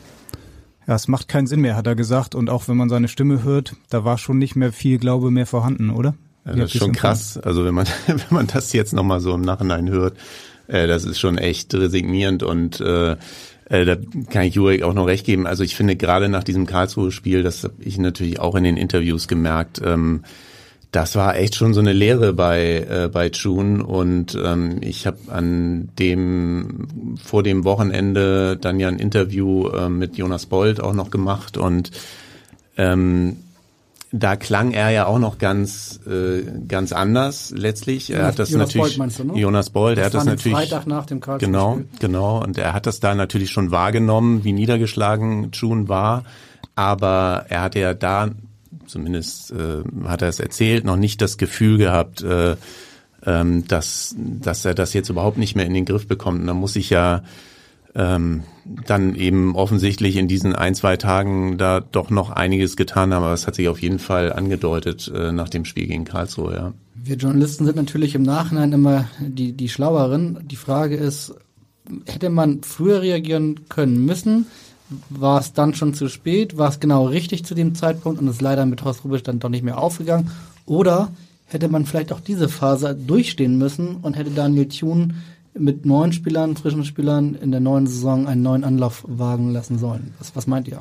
Ja, es macht keinen Sinn mehr, hat er gesagt. Und auch wenn man seine Stimme hört, da war schon nicht mehr viel Glaube mehr vorhanden, oder? Ja, das ist schon krass. Also wenn man wenn man das jetzt nochmal so im Nachhinein hört, äh, das ist schon echt resignierend. Und äh, äh, da kann ich Jurek auch noch recht geben. Also ich finde gerade nach diesem Karlsruhe-Spiel, das habe ich natürlich auch in den Interviews gemerkt, ähm, das war echt schon so eine Lehre bei äh, bei Thune. Und ähm, ich habe an dem vor dem Wochenende dann ja ein Interview äh, mit Jonas Bold auch noch gemacht und ähm, da klang er ja auch noch ganz äh, ganz anders letztlich. Er Jonas, hat das Jonas natürlich Bold meinst du, ne? Jonas Bold, das er hat das natürlich Freitag nach dem Karlsruhe genau genau und er hat das da natürlich schon wahrgenommen, wie niedergeschlagen Thune war, aber er hatte ja da zumindest äh, hat er es erzählt, noch nicht das Gefühl gehabt, äh, ähm, dass dass er das jetzt überhaupt nicht mehr in den Griff bekommt. Und da muss ich ja ähm, dann eben offensichtlich in diesen ein, zwei Tagen da doch noch einiges getan haben, aber es hat sich auf jeden Fall angedeutet äh, nach dem Spiel gegen Karlsruhe, ja. Wir Journalisten sind natürlich im Nachhinein immer die, die Schlaueren. Die Frage ist, hätte man früher reagieren können müssen? War es dann schon zu spät? War es genau richtig zu dem Zeitpunkt und ist leider mit Horst Hrubesch dann doch nicht mehr aufgegangen? Oder hätte man vielleicht auch diese Phase durchstehen müssen und hätte Daniel Thune mit neuen Spielern, frischen Spielern in der neuen Saison einen neuen Anlauf wagen lassen sollen? Was, was meint ihr?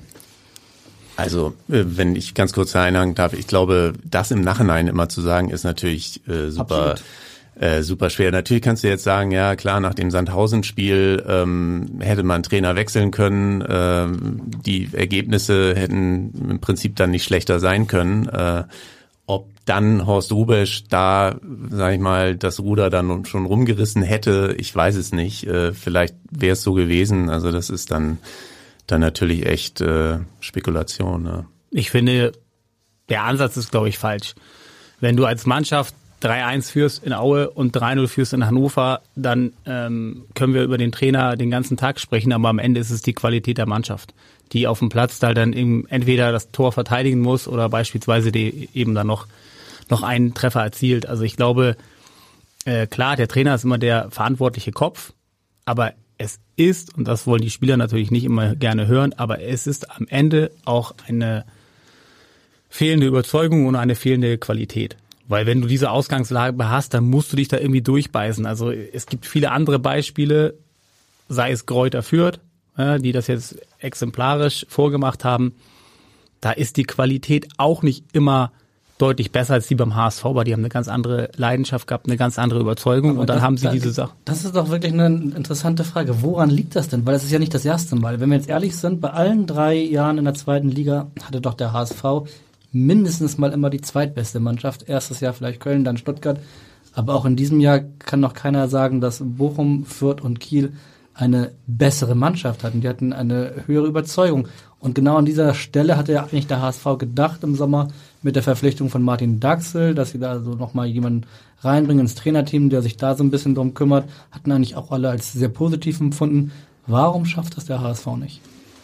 Also, wenn ich ganz kurz einhaken darf, ich glaube, das im Nachhinein immer zu sagen, ist natürlich äh, super, Äh, super schwer. Natürlich kannst du jetzt sagen, ja klar, nach dem Sandhausen-Spiel ähm, hätte man Trainer wechseln können. Ähm, die Ergebnisse hätten im Prinzip dann nicht schlechter sein können. Äh, ob dann Horst Hrubesch da, sag ich mal, das Ruder dann schon rumgerissen hätte, ich weiß es nicht. Äh, vielleicht wäre es so gewesen. Also das ist dann dann natürlich echt äh, Spekulation. Ne? Ich finde, der Ansatz ist, glaube ich, falsch. Wenn du als Mannschaft drei eins führst in Aue und drei null führst in Hannover, dann ähm, können wir über den Trainer den ganzen Tag sprechen, aber am Ende ist es die Qualität der Mannschaft, die auf dem Platz da dann eben entweder das Tor verteidigen muss oder beispielsweise die eben dann noch noch einen Treffer erzielt. Also ich glaube, äh, klar, der Trainer ist immer der verantwortliche Kopf, aber es ist, und das wollen die Spieler natürlich nicht immer gerne hören, aber es ist am Ende auch eine fehlende Überzeugung und eine fehlende Qualität. Weil wenn du diese Ausgangslage hast, dann musst du dich da irgendwie durchbeißen. Also es gibt viele andere Beispiele, sei es Greuther Fürth, ja, die das jetzt exemplarisch vorgemacht haben. Da ist die Qualität auch nicht immer deutlich besser als die beim H S V, aber die haben eine ganz andere Leidenschaft gehabt, eine ganz andere Überzeugung aber und dann das, haben sie diese Sache. Das ist doch wirklich eine interessante Frage. Woran liegt das denn? Weil das ist ja nicht das erste Mal. Wenn wir jetzt ehrlich sind, bei allen drei Jahren in der zweiten Liga hatte doch der H S V mindestens mal immer die zweitbeste Mannschaft. Erstes Jahr vielleicht Köln, dann Stuttgart. Aber auch in diesem Jahr kann noch keiner sagen, dass Bochum, Fürth und Kiel eine bessere Mannschaft hatten. Die hatten eine höhere Überzeugung. Und genau an dieser Stelle hatte ja eigentlich der H S V gedacht im Sommer mit der Verpflichtung von Martin Daxel, dass sie da so nochmal jemanden reinbringen ins Trainerteam, der sich da so ein bisschen drum kümmert. Hatten eigentlich auch alle als sehr positiv empfunden. Warum schafft das der H S V nicht?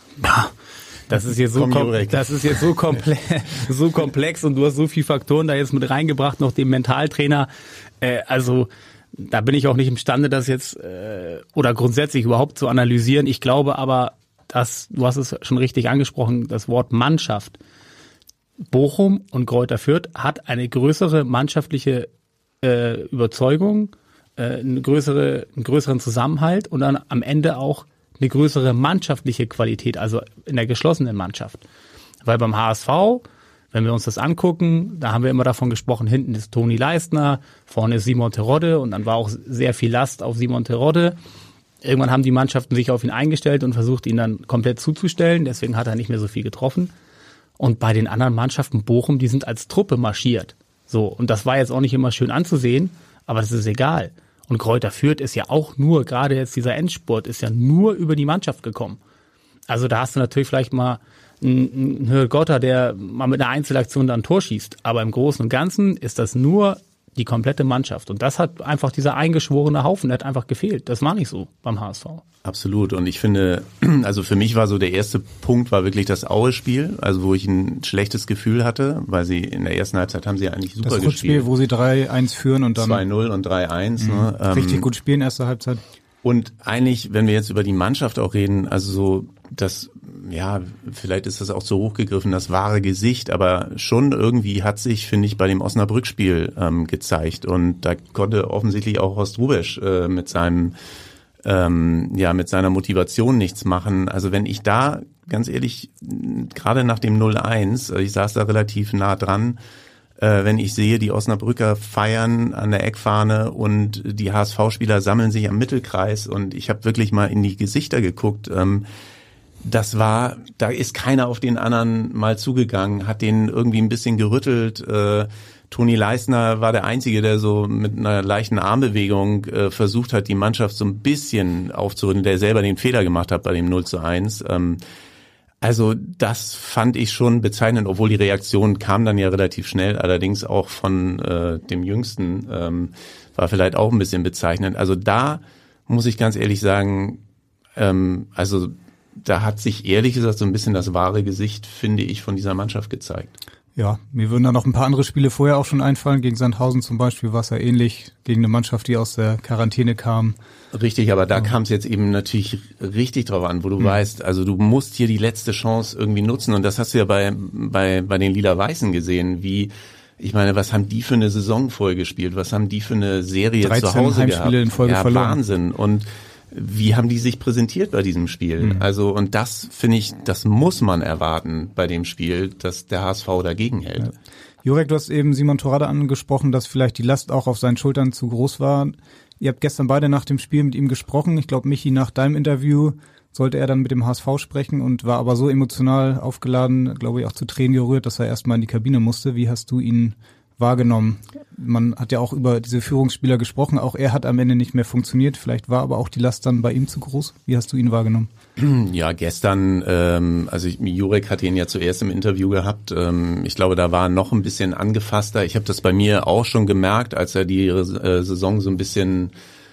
Das ist jetzt so, kom- das ist jetzt so komplex, so komplex und du hast so viele Faktoren da jetzt mit reingebracht, noch den Mentaltrainer. Äh, also da bin ich auch nicht imstande, das jetzt äh, oder grundsätzlich überhaupt zu analysieren. Ich glaube aber, dass, du hast es schon richtig angesprochen, das Wort Mannschaft. Bochum und Greuther Fürth hat eine größere mannschaftliche äh, Überzeugung, äh, eine größere, einen größeren Zusammenhalt und dann am Ende auch eine größere mannschaftliche Qualität, also in der geschlossenen Mannschaft. Weil beim H S V, wenn wir uns das angucken, da haben wir immer davon gesprochen, hinten ist Toni Leistner, vorne ist Simon Terodde und dann war auch sehr viel Last auf Simon Terodde. Irgendwann haben die Mannschaften sich auf ihn eingestellt und versucht, ihn dann komplett zuzustellen, deswegen hat er nicht mehr so viel getroffen. Und bei den anderen Mannschaften, Bochum, die sind als Truppe marschiert. So, und das war jetzt auch nicht immer schön anzusehen, aber das ist egal. Und Greuther Fürth ist ja auch nur, gerade jetzt dieser Endspurt, ist ja nur über die Mannschaft gekommen. Also da hast du natürlich vielleicht mal einen Hürgotter, der mal mit einer Einzelaktion da ein Tor schießt. Aber im Großen und Ganzen ist das nur die komplette Mannschaft. Und das hat einfach dieser eingeschworene Haufen, der hat einfach gefehlt. Das war nicht so beim H S V. Absolut. Und ich finde, also für mich war so der erste Punkt war wirklich das Aue-Spiel, also wo ich ein schlechtes Gefühl hatte, weil sie in der ersten Halbzeit haben sie ja eigentlich super das gespielt. Das Rückspiel, wo sie drei eins führen und dann zwei null und drei eins. Mhm. Ne? Richtig ähm, gut spielen, erste Halbzeit. Und eigentlich, wenn wir jetzt über die Mannschaft auch reden, also so das, ja, vielleicht ist das auch zu hoch gegriffen, das wahre Gesicht, aber schon irgendwie hat sich, finde ich, bei dem Osnabrück-Spiel ähm, gezeigt. Und da konnte offensichtlich auch Horst Hrubesch äh, mit seinem ähm, ja, mit seiner Motivation nichts machen. Also wenn ich da, ganz ehrlich, gerade nach dem null eins, ich saß da relativ nah dran, äh, wenn ich sehe, die Osnabrücker feiern an der Eckfahne und die H S V-Spieler sammeln sich am Mittelkreis und ich habe wirklich mal in die Gesichter geguckt, ähm, das war, da ist keiner auf den anderen mal zugegangen, hat den irgendwie ein bisschen gerüttelt. Äh, Toni Leistner war der Einzige, der so mit einer leichten Armbewegung äh, versucht hat, die Mannschaft so ein bisschen aufzurütteln, der selber den Fehler gemacht hat bei dem null zu eins. Ähm, also das fand ich schon bezeichnend, obwohl die Reaktion kam dann ja relativ schnell, allerdings auch von äh, dem Jüngsten, ähm, war vielleicht auch ein bisschen bezeichnend. Also da muss ich ganz ehrlich sagen, ähm, also da hat sich ehrlich gesagt so ein bisschen das wahre Gesicht, finde ich, von dieser Mannschaft gezeigt. Ja, mir würden da noch ein paar andere Spiele vorher auch schon einfallen. Gegen Sandhausen zum Beispiel war es ja ähnlich, gegen eine Mannschaft, die aus der Quarantäne kam. Richtig, aber da ja. kam es jetzt eben natürlich richtig drauf an, wo du mhm. weißt, also du musst hier die letzte Chance irgendwie nutzen und das hast du ja bei bei bei den Lila-Weißen gesehen, wie, ich meine, was haben die für eine Saison vorher gespielt, was haben die für eine Serie zu Hause Heimspiele gehabt? In Folge ja, verloren. Wahnsinn. Und wie haben die sich präsentiert bei diesem Spiel? Mhm. Also, und das finde ich, das muss man erwarten bei dem Spiel, dass der H S V dagegen hält. Ja. Jurek, du hast eben Simon Terodde angesprochen, dass vielleicht die Last auch auf seinen Schultern zu groß war. Ihr habt gestern beide nach dem Spiel mit ihm gesprochen. Ich glaube, Michi, nach deinem Interview sollte er dann mit dem H S V sprechen und war aber so emotional aufgeladen, glaube ich, auch zu Tränen gerührt, dass er erstmal in die Kabine musste. Wie hast du ihn wahrgenommen? Man hat ja auch über diese Führungsspieler gesprochen. Auch er hat am Ende nicht mehr funktioniert. Vielleicht war aber auch die Last dann bei ihm zu groß. Wie hast du ihn wahrgenommen? Ja, gestern, ähm, also ich, Jurek hatte ihn ja zuerst im Interview gehabt. Ähm, ich glaube, da war er noch ein bisschen angefasster. Ich habe das bei mir auch schon gemerkt, als er die äh, Saison so ein bisschen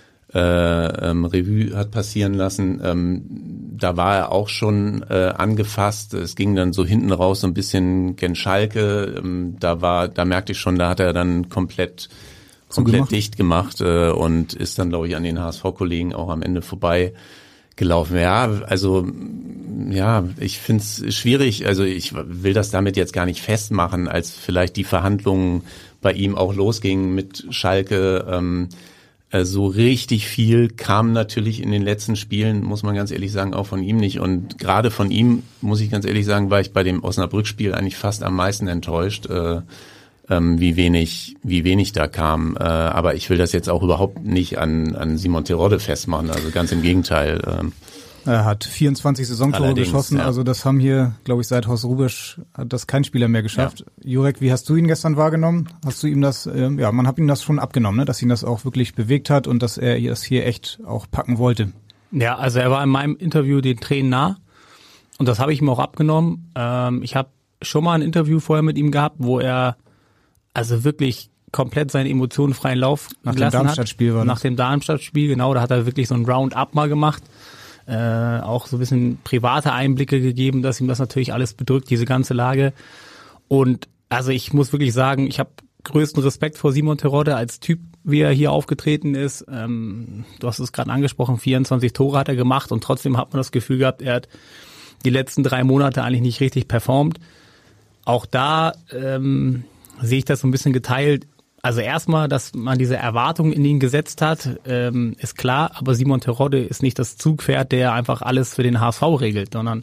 äh, ähm, Revue hat passieren lassen. Ähm, da war er auch schon äh, angefasst. Es ging dann so hinten raus so ein bisschen gen Schalke. Ähm, da war, da merkte ich schon, da hat er dann komplett komplett Zugemacht. dicht gemacht äh, und ist dann, glaube ich, an den H S V-Kollegen auch am Ende vorbei gelaufen. Ja, also ja, ich finde es schwierig. Also ich will das damit jetzt gar nicht festmachen, als vielleicht die Verhandlungen bei ihm auch losgingen mit Schalke. Ähm, äh, so richtig viel kam natürlich in den letzten Spielen, muss man ganz ehrlich sagen, auch von ihm nicht. Und gerade von ihm, muss ich ganz ehrlich sagen, war ich bei dem Osnabrück-Spiel eigentlich fast am meisten enttäuscht, äh, ähm, wie wenig, wie wenig da kam. Äh, aber ich will das jetzt auch überhaupt nicht an, an Simon Terodde festmachen. Also ganz im Gegenteil. Ähm, Er hat vierundzwanzig Saisontore Allerdings, geschossen, ja. also das haben hier, glaube ich, seit Horst Rubisch hat das kein Spieler mehr geschafft. Ja. Jurek, wie hast du ihn gestern wahrgenommen? Hast du ihm das, äh, ja, man hat ihm das schon abgenommen, ne? Dass ihn das auch wirklich bewegt hat und dass er das hier echt auch packen wollte. Ja, also er war in meinem Interview den Tränen nah und das habe ich ihm auch abgenommen. Ähm, ich habe schon mal ein Interview vorher mit ihm gehabt, wo er also wirklich komplett seine Emotionen freien Lauf Nach dem gelassen hat. Darmstadt-Spiel war das. Nach dem Darmstadt-Spiel, genau, da hat er wirklich so ein Round-up mal gemacht. Äh, auch so ein bisschen private Einblicke gegeben, dass ihm das natürlich alles bedrückt, diese ganze Lage. Und also ich muss wirklich sagen, ich habe größten Respekt vor Simon Terodde als Typ, wie er hier aufgetreten ist. Ähm, du hast es gerade angesprochen, vierundzwanzig Tore hat er gemacht und trotzdem hat man das Gefühl gehabt, er hat die letzten drei Monate eigentlich nicht richtig performt. Auch da ähm, sehe ich das so ein bisschen geteilt. Also erstmal, dass man diese Erwartungen in ihn gesetzt hat, ähm, ist klar, aber Simon Terodde ist nicht das Zugpferd, der einfach alles für den H S V regelt, sondern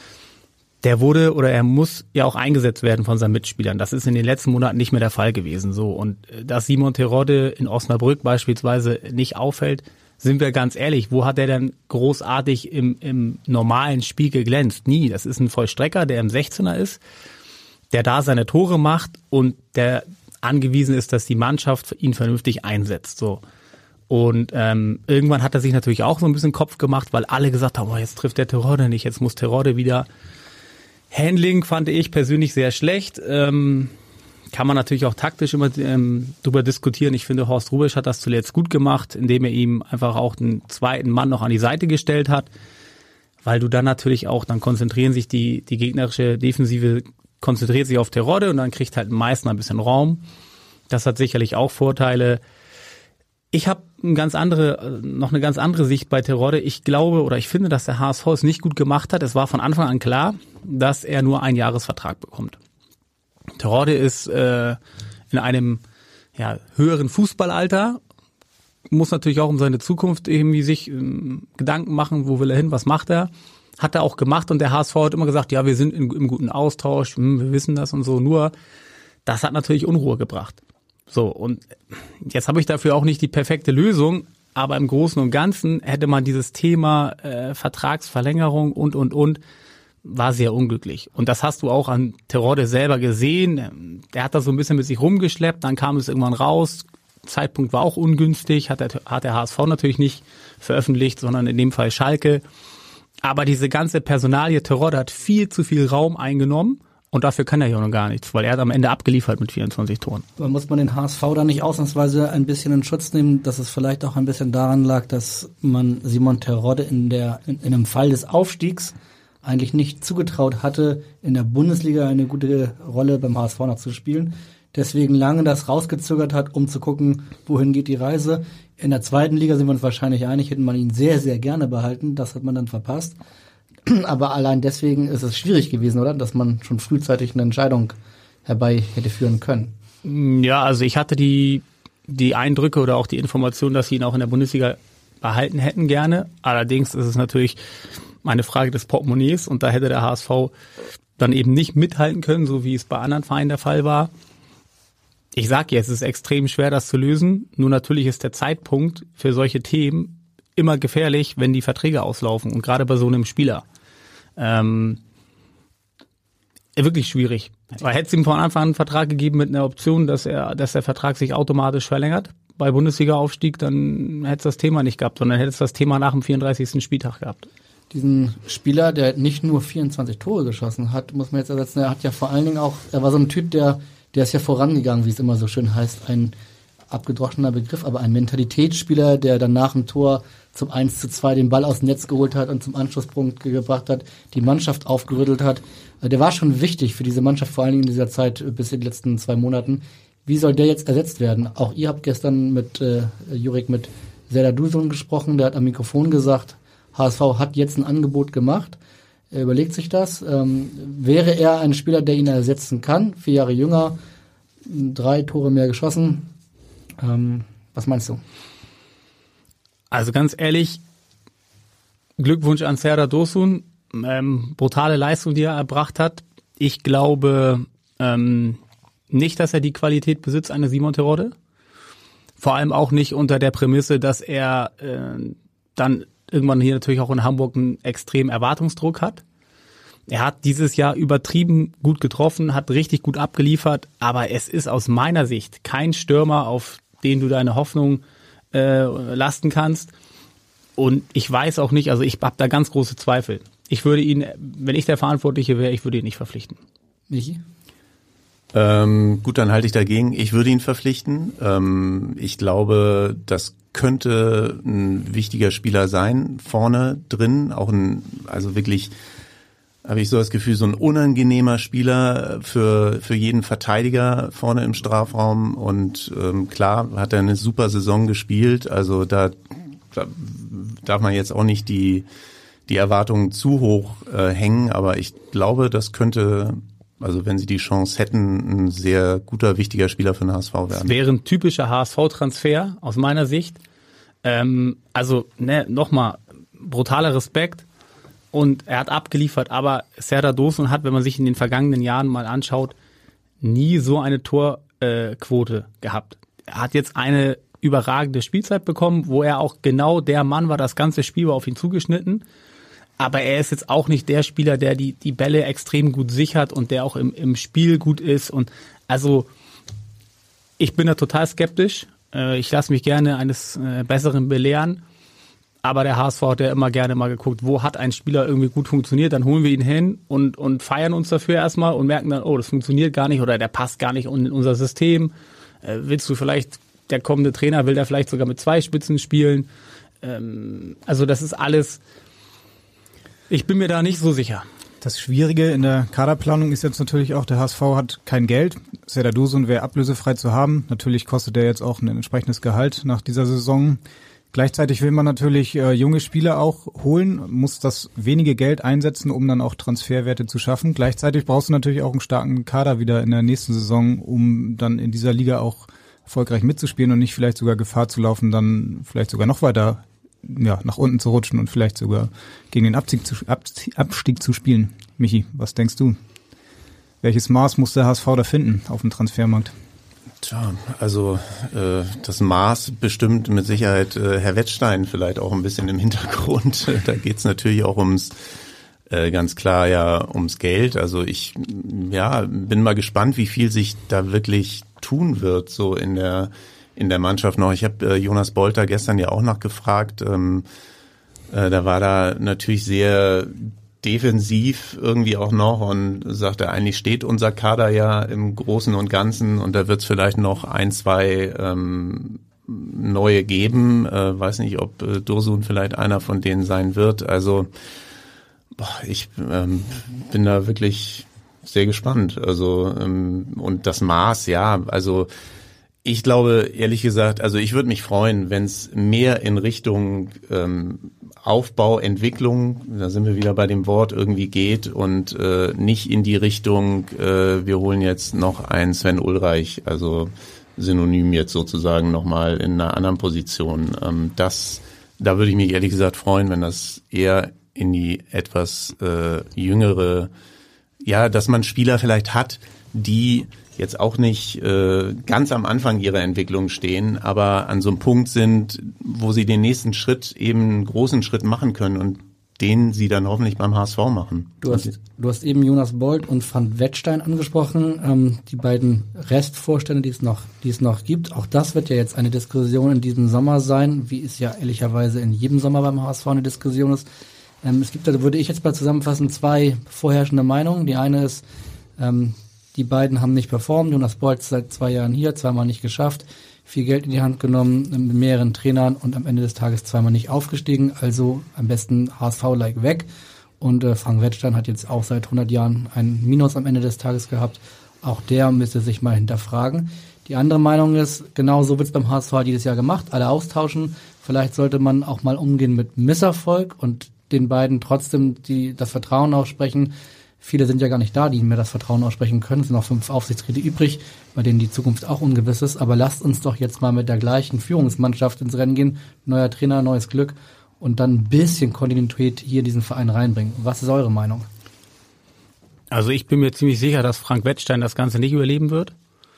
der wurde oder er muss ja auch eingesetzt werden von seinen Mitspielern. Das ist in den letzten Monaten nicht mehr der Fall gewesen. So, und dass Simon Terodde in Osnabrück beispielsweise nicht auffällt, sind wir ganz ehrlich, wo hat er denn großartig im, im normalen Spiel geglänzt? Nie. Das ist ein Vollstrecker, der im sechzehner ist, der da seine Tore macht und der angewiesen ist, dass die Mannschaft ihn vernünftig einsetzt. So. Und ähm, irgendwann hat er sich natürlich auch so ein bisschen Kopf gemacht, weil alle gesagt haben, oh, jetzt trifft der Terodde nicht, jetzt muss Terodde wieder. Handling fand ich persönlich sehr schlecht. Ähm, kann man natürlich auch taktisch immer ähm, drüber diskutieren. Ich finde, Horst Rubisch hat das zuletzt gut gemacht, indem er ihm einfach auch den zweiten Mann noch an die Seite gestellt hat, weil du dann natürlich auch, dann konzentrieren sich die die gegnerische Defensive konzentriert sich auf Terodde und dann kriegt halt Meißner ein bisschen Raum. Das hat sicherlich auch Vorteile. Ich habe ein ganz andere, noch eine ganz andere Sicht bei Terodde. Ich glaube oder ich finde, dass der H S V es nicht gut gemacht hat. Es war von Anfang an klar, dass er nur einen Jahresvertrag bekommt. Terodde ist äh, in einem ja, höheren Fußballalter, muss natürlich auch um seine Zukunft irgendwie sich ähm, Gedanken machen, wo will er hin, was macht er. Hat er auch gemacht und der H S V hat immer gesagt, ja, wir sind in, im guten Austausch, hm, wir wissen das und so. Nur, das hat natürlich Unruhe gebracht. So, und jetzt habe ich dafür auch nicht die perfekte Lösung, aber im Großen und Ganzen hätte man dieses Thema äh, Vertragsverlängerung und, und, und, war sehr unglücklich. Und das hast du auch an Terodde selber gesehen. Der hat da so ein bisschen mit sich rumgeschleppt, dann kam es irgendwann raus. Zeitpunkt war auch ungünstig, hat der, hat der H S V natürlich nicht veröffentlicht, sondern in dem Fall Schalke. Aber diese ganze Personalie Terodde hat viel zu viel Raum eingenommen und dafür kann er ja noch gar nichts, weil er hat am Ende abgeliefert mit vierundzwanzig Toren. Aber muss man den H S V da nicht ausnahmsweise ein bisschen in Schutz nehmen, dass es vielleicht auch ein bisschen daran lag, dass man Simon Terodde in der in, in einem Fall des Aufstiegs eigentlich nicht zugetraut hatte, in der Bundesliga eine gute Rolle beim H S V noch zu spielen. Deswegen lange das rausgezögert hat, um zu gucken, wohin geht die Reise. In der zweiten Liga sind wir uns wahrscheinlich einig, hätten man ihn sehr, sehr gerne behalten. Das hat man dann verpasst. Aber allein deswegen ist es schwierig gewesen, oder? Dass man schon frühzeitig eine Entscheidung herbei hätte führen können. Ja, also ich hatte die, die Eindrücke oder auch die Information, dass sie ihn auch in der Bundesliga behalten hätten gerne. Allerdings ist es natürlich eine Frage des Portemonnaies und da hätte der H S V dann eben nicht mithalten können, so wie es bei anderen Vereinen der Fall war. ich sage jetzt, es ist extrem schwer, das zu lösen. Nur natürlich ist der Zeitpunkt für solche Themen immer gefährlich, wenn die Verträge auslaufen. Und gerade bei so einem Spieler. Ähm, wirklich schwierig. Weil hätte es ihm von Anfang an einen Vertrag gegeben mit einer Option, dass er, dass der Vertrag sich automatisch verlängert bei Bundesliga-Aufstieg, dann hätte es das Thema nicht gehabt, sondern hätte es das Thema nach dem vierunddreißigsten Spieltag gehabt. Diesen Spieler, der nicht nur vierundzwanzig Tore geschossen hat, muss man jetzt ersetzen. Er hat ja vor allen Dingen auch, er war so ein Typ, der, der ist ja vorangegangen, wie es immer so schön heißt, ein abgedroschener Begriff, aber ein Mentalitätsspieler, der dann nach dem Tor zum eins zu zwei den Ball aus dem Netz geholt hat und zum Anschlusspunkt gebracht hat, die Mannschaft aufgerüttelt hat. Der war schon wichtig für diese Mannschaft, vor allen Dingen in dieser Zeit bis in den letzten zwei Monaten. Wie soll der jetzt ersetzt werden? Auch ihr habt gestern mit äh, Jurek mit Serdar Dursun gesprochen, der hat am Mikrofon gesagt, H S V hat jetzt ein Angebot gemacht. Er überlegt sich das. Ähm, wäre er ein Spieler, der ihn ersetzen kann? Vier Jahre jünger, drei Tore mehr geschossen. Ähm, was meinst du? Also ganz ehrlich, Glückwunsch an Serdar Dursun. Ähm, brutale Leistung, die er erbracht hat. Ich glaube ähm, nicht, dass er die Qualität besitzt eines Simon Terodde. Vor allem auch nicht unter der Prämisse, dass er äh, dann irgendwann hier natürlich auch in Hamburg einen extremen Erwartungsdruck hat. Er hat dieses Jahr übertrieben gut getroffen, hat richtig gut abgeliefert, aber es ist aus meiner Sicht kein Stürmer, auf den du deine Hoffnung äh, lasten kannst. Und ich weiß auch nicht, also ich habe da ganz große Zweifel. Ich würde ihn, wenn ich der Verantwortliche wäre, ich würde ihn nicht verpflichten. Michi? Ähm, gut, dann halte ich dagegen. Ich würde ihn verpflichten. Ähm, ich glaube, das könnte ein wichtiger Spieler sein, vorne drin. Auch ein, also wirklich, habe ich so das Gefühl, so ein unangenehmer Spieler für für jeden Verteidiger vorne im Strafraum. Und ähm, klar hat er eine super Saison gespielt. Also da, da darf man jetzt auch nicht die die Erwartungen zu hoch äh, hängen. Aber ich glaube, das könnte, also wenn sie die Chance hätten, ein sehr guter, wichtiger Spieler für den H S V werden. Das wäre ein typischer H S V-Transfer aus meiner Sicht. Ähm, also ne, nochmal, brutaler Respekt und er hat abgeliefert, aber Serdar Dursun hat, wenn man sich in den vergangenen Jahren mal anschaut, nie so eine Torquote äh, gehabt. Er hat jetzt eine überragende Spielzeit bekommen, wo er auch genau der Mann war, das ganze Spiel war auf ihn zugeschnitten. Aber er ist jetzt auch nicht der Spieler, der die die Bälle extrem gut sichert und der auch im im Spiel gut ist. Und also ich bin da total skeptisch. Ich lasse mich gerne eines Besseren belehren. Aber der H S V hat ja immer gerne mal geguckt, wo hat ein Spieler irgendwie gut funktioniert, dann holen wir ihn hin und und feiern uns dafür erstmal und merken dann, oh, das funktioniert gar nicht oder der passt gar nicht in unser System. Willst du vielleicht, der kommende Trainer will da vielleicht sogar mit zwei Spitzen spielen. Also das ist alles... Ich bin mir da nicht so sicher. Das Schwierige in der Kaderplanung ist jetzt natürlich auch, der H S V hat kein Geld. Serdar Dursun wäre ablösefrei zu haben. Natürlich kostet er jetzt auch ein entsprechendes Gehalt nach dieser Saison. Gleichzeitig will man natürlich äh, junge Spieler auch holen, muss das wenige Geld einsetzen, um dann auch Transferwerte zu schaffen. Gleichzeitig brauchst du natürlich auch einen starken Kader wieder in der nächsten Saison, um dann in dieser Liga auch erfolgreich mitzuspielen und nicht vielleicht sogar Gefahr zu laufen, dann vielleicht sogar noch weiter ja, nach unten zu rutschen und vielleicht sogar gegen den Abstieg zu, Abstieg zu spielen. Michi, was denkst du? Welches Maß muss der H S V da finden auf dem Transfermarkt? Tja, also äh, das Maß bestimmt mit Sicherheit äh, Herr Wettstein vielleicht auch ein bisschen im Hintergrund. Da geht's natürlich auch ums äh, ganz klar ja ums Geld. Also ich ja bin mal gespannt, wie viel sich da wirklich tun wird so in der in der Mannschaft noch. Ich habe äh, Jonas Bolter gestern ja auch nachgefragt. Ähm, äh, da war da natürlich sehr defensiv irgendwie auch noch und sagte, eigentlich steht unser Kader ja im Großen und Ganzen und da wird es vielleicht noch ein, zwei ähm, neue geben. Äh, weiß nicht, ob äh, Dursun vielleicht einer von denen sein wird. Also boah, ich ähm, bin da wirklich sehr gespannt. Also ähm, und das Maß, ja, also ich glaube, ehrlich gesagt, also ich würde mich freuen, wenn es mehr in Richtung ähm, Aufbau, Entwicklung, da sind wir wieder bei dem Wort, irgendwie geht und äh, nicht in die Richtung, äh, wir holen jetzt noch einen Sven Ulreich, also synonym jetzt sozusagen nochmal in einer anderen Position. Ähm, das, da würde ich mich ehrlich gesagt freuen, wenn das eher in die etwas äh, jüngere, ja, dass man Spieler vielleicht hat, die jetzt auch nicht äh, ganz am Anfang ihrer Entwicklung stehen, aber an so einem Punkt sind, wo sie den nächsten Schritt, eben einen großen Schritt machen können und den sie dann hoffentlich beim H S V machen. Du hast, du hast eben Jonas Bold und Van Wettstein angesprochen, ähm, die beiden Restvorstände, die es noch, die es noch gibt. Auch das wird ja jetzt eine Diskussion in diesem Sommer sein, wie es ja ehrlicherweise in jedem Sommer beim H S V eine Diskussion ist. Ähm, es gibt, also würde ich jetzt mal zusammenfassen, zwei vorherrschende Meinungen. Die eine ist, ähm, die beiden haben nicht performt. Jonas Bold ist seit zwei Jahren hier, zweimal nicht geschafft, viel Geld in die Hand genommen, mit mehreren Trainern und am Ende des Tages zweimal nicht aufgestiegen. Also am besten H S V-like weg. Und äh, Frank Wettstein hat jetzt auch seit hundert Jahren ein Minus am Ende des Tages gehabt. Auch der müsste sich mal hinterfragen. Die andere Meinung ist, genau so wird es beim H S V jedes Jahr gemacht. Alle austauschen. Vielleicht sollte man auch mal umgehen mit Misserfolg und den beiden trotzdem die das Vertrauen aussprechen. Viele sind ja gar nicht da, die mir das Vertrauen aussprechen können. Es sind noch fünf Aufsichtsräte übrig, bei denen die Zukunft auch ungewiss ist. Aber lasst uns doch jetzt mal mit der gleichen Führungsmannschaft ins Rennen gehen. Neuer Trainer, neues Glück und dann ein bisschen Kontinuität hier in diesen Verein reinbringen. Was ist eure Meinung? Also ich bin mir ziemlich sicher, dass Frank Wettstein das Ganze nicht überleben wird.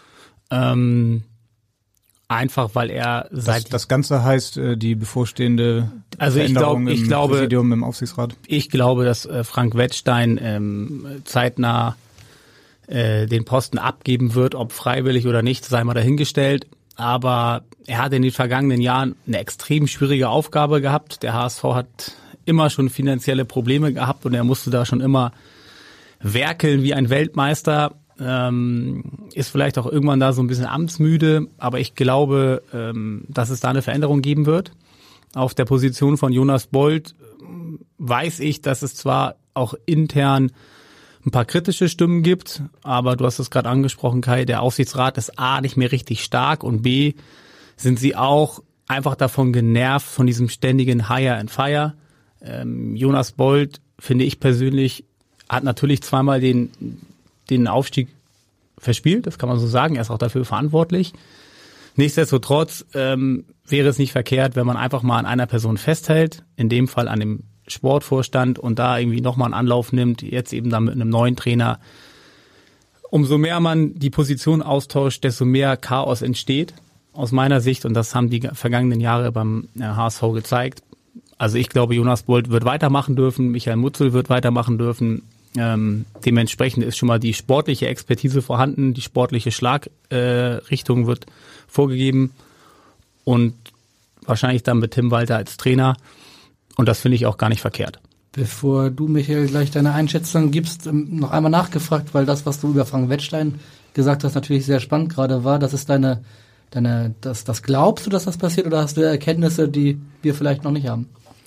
Ähm, einfach, weil er seit... Das, das Ganze heißt äh, die bevorstehende also Veränderung ich glaub, ich im glaube, Präsidium, im Aufsichtsrat? Ich glaube, dass äh, Frank Wettstein ähm, zeitnah äh, den Posten abgeben wird, ob freiwillig oder nicht, sei mal dahingestellt. Aber er hat in den vergangenen Jahren eine extrem schwierige Aufgabe gehabt. Der H S V hat immer schon finanzielle Probleme gehabt und er musste da schon immer werkeln wie ein Weltmeister. Ähm, ist vielleicht auch irgendwann da so ein bisschen amtsmüde, aber ich glaube, ähm, dass es da eine Veränderung geben wird. Auf der Position von Jonas Bold weiß ich, dass es zwar auch intern ein paar kritische Stimmen gibt, aber du hast es gerade angesprochen, Kai, der Aufsichtsrat ist A, nicht mehr richtig stark und B, sind sie auch einfach davon genervt, von diesem ständigen Hire and Fire. Ähm, Jonas Bold, finde ich persönlich, hat natürlich zweimal den den Aufstieg verspielt, das kann man so sagen, er ist auch dafür verantwortlich. Nichtsdestotrotz ähm, wäre es nicht verkehrt, wenn man einfach mal an einer Person festhält, in dem Fall an dem Sportvorstand und da irgendwie nochmal einen Anlauf nimmt, jetzt eben dann mit einem neuen Trainer. Umso mehr man die Position austauscht, desto mehr Chaos entsteht, aus meiner Sicht, und das haben die vergangenen Jahre beim H S V gezeigt. Also ich glaube, Jonas Bold wird weitermachen dürfen, Michael Mutzel wird weitermachen dürfen. Ähm, dementsprechend ist schon mal die sportliche Expertise vorhanden, die sportliche Schlagrichtung äh, wird vorgegeben und wahrscheinlich dann mit Tim Walter als Trainer und das finde ich auch gar nicht verkehrt. Bevor du, Michael, gleich deine Einschätzung gibst, noch einmal nachgefragt, weil das, was du über Frank Wettstein gesagt hast, natürlich sehr spannend gerade war. Das ist deine, deine, das, das glaubst du, dass das passiert oder hast du Erkenntnisse, die wir vielleicht noch nicht haben?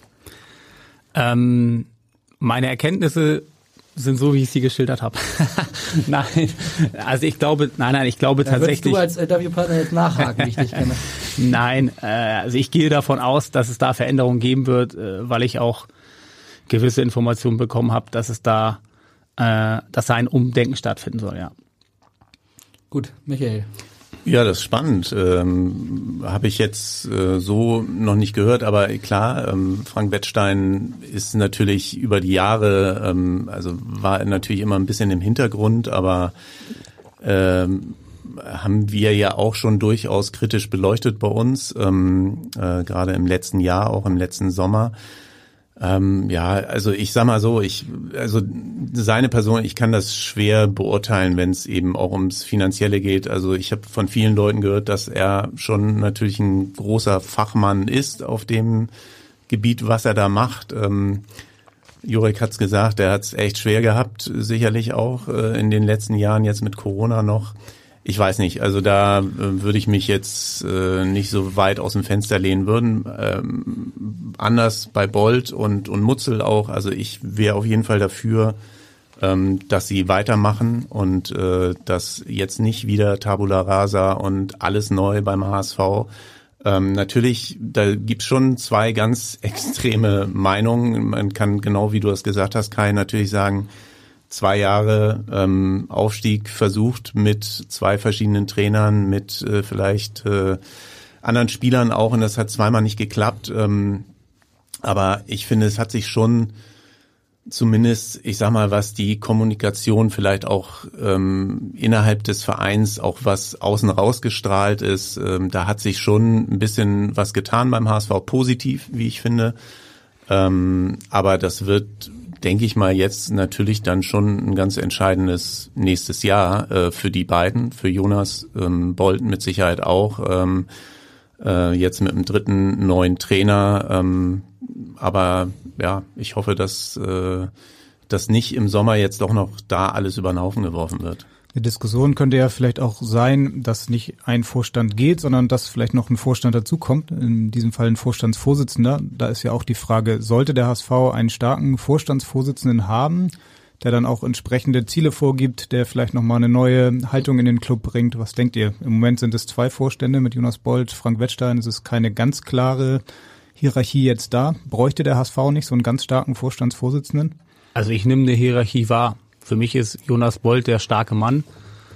Ähm, meine Erkenntnisse sind so, wie ich sie geschildert habe. Nein, also ich glaube, nein, nein, ich glaube da tatsächlich. Du als Interviewpartner jetzt nachhaken, wie ich dich kenne. Nein, äh, also ich gehe davon aus, dass es da Veränderungen geben wird, äh, weil ich auch gewisse Informationen bekommen habe, dass es da, äh, dass da ein Umdenken stattfinden soll, ja. Gut, Michael. Ja, das ist spannend. Ähm, habe ich jetzt äh, so noch nicht gehört, aber klar, ähm, Frank Wettstein ist natürlich über die Jahre, ähm, also war natürlich immer ein bisschen im Hintergrund, aber ähm, haben wir ja auch schon durchaus kritisch beleuchtet bei uns, ähm, äh, gerade im letzten Jahr, auch im letzten Sommer. Ähm, ja, also ich sag mal so, ich, also seine Person, ich kann das schwer beurteilen, wenn es eben auch ums Finanzielle geht. Also ich habe von vielen Leuten gehört, dass er schon natürlich ein großer Fachmann ist auf dem Gebiet, was er da macht. Ähm, Jurek hat's gesagt, er hat's echt schwer gehabt, sicherlich auch äh, in den letzten Jahren, jetzt mit Corona noch. Ich weiß nicht, also da äh, würde ich mich jetzt äh, nicht so weit aus dem Fenster lehnen würden. Ähm, anders bei Bold und, und Mutzel auch. Also ich wäre auf jeden Fall dafür, ähm, dass sie weitermachen und äh, dass jetzt nicht wieder Tabula Rasa und alles neu beim H S V. Ähm, natürlich, da gibt's schon zwei ganz extreme Meinungen. Man kann, genau wie du es gesagt hast, Kai, natürlich sagen, zwei Jahre ähm, Aufstieg versucht mit zwei verschiedenen Trainern, mit äh, vielleicht äh, anderen Spielern auch, und das hat zweimal nicht geklappt. Ähm, aber ich finde, es hat sich schon zumindest, ich sag mal, was die Kommunikation vielleicht auch ähm, innerhalb des Vereins, auch was außen rausgestrahlt ist, ähm, da hat sich schon ein bisschen was getan beim H S V, positiv, wie ich finde. Ähm, aber das wird, denke ich mal, jetzt natürlich dann schon ein ganz entscheidendes nächstes Jahr äh, für die beiden, für Jonas ähm, Bolten mit Sicherheit auch, ähm, äh, jetzt mit dem dritten neuen Trainer. Ähm, aber ja, ich hoffe, dass äh, das nicht im Sommer jetzt doch noch da alles über den Haufen geworfen wird. Eine Diskussion könnte ja vielleicht auch sein, dass nicht ein Vorstand geht, sondern dass vielleicht noch ein Vorstand dazukommt, in diesem Fall ein Vorstandsvorsitzender. Da ist ja auch die Frage, sollte der H S V einen starken Vorstandsvorsitzenden haben, der dann auch entsprechende Ziele vorgibt, der vielleicht nochmal eine neue Haltung in den Club bringt? Was denkt ihr? Im Moment sind es zwei Vorstände mit Jonas Bolt, Frank Wettstein. Es ist keine ganz klare Hierarchie jetzt da. Bräuchte der H S V nicht so einen ganz starken Vorstandsvorsitzenden? Also ich nehme eine Hierarchie wahr. Für mich ist Jonas Bolt der starke Mann.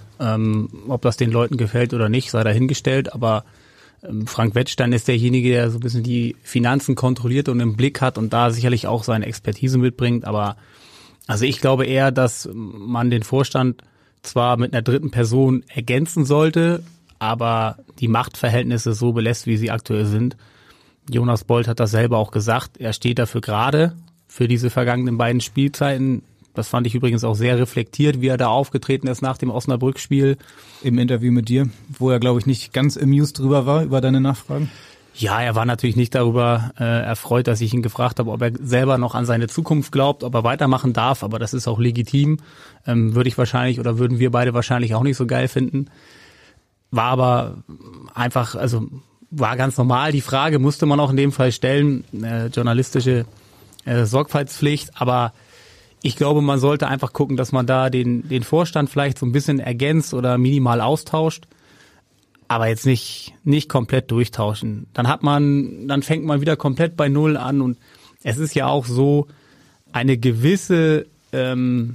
Ähm, ob das den Leuten gefällt oder nicht, sei dahingestellt. Aber ähm, Frank Wettstein ist derjenige, der so ein bisschen die Finanzen kontrolliert und im Blick hat und da sicherlich auch seine Expertise mitbringt. Aber also ich glaube eher, dass man den Vorstand zwar mit einer dritten Person ergänzen sollte, aber die Machtverhältnisse so belässt, wie sie aktuell sind. Jonas Bolt hat das selber auch gesagt. Er steht dafür gerade, für diese vergangenen beiden Spielzeiten. Das fand ich übrigens auch sehr reflektiert, wie er da aufgetreten ist nach dem Osnabrück-Spiel. Im Interview mit dir, wo er, glaube ich, nicht ganz amused drüber war, über deine Nachfragen. Ja, er war natürlich nicht darüber äh, erfreut, dass ich ihn gefragt habe, ob er selber noch an seine Zukunft glaubt, ob er weitermachen darf, aber das ist auch legitim. Ähm, würde ich wahrscheinlich oder würden wir beide wahrscheinlich auch nicht so geil finden. War aber einfach, also war ganz normal. Die Frage musste man auch in dem Fall stellen, äh, journalistische äh, Sorgfaltspflicht, aber ich glaube, man sollte einfach gucken, dass man da den den Vorstand vielleicht so ein bisschen ergänzt oder minimal austauscht, aber jetzt nicht nicht komplett durchtauschen. Dann hat man, dann fängt man wieder komplett bei Null an und es ist ja auch so, eine gewisse ähm,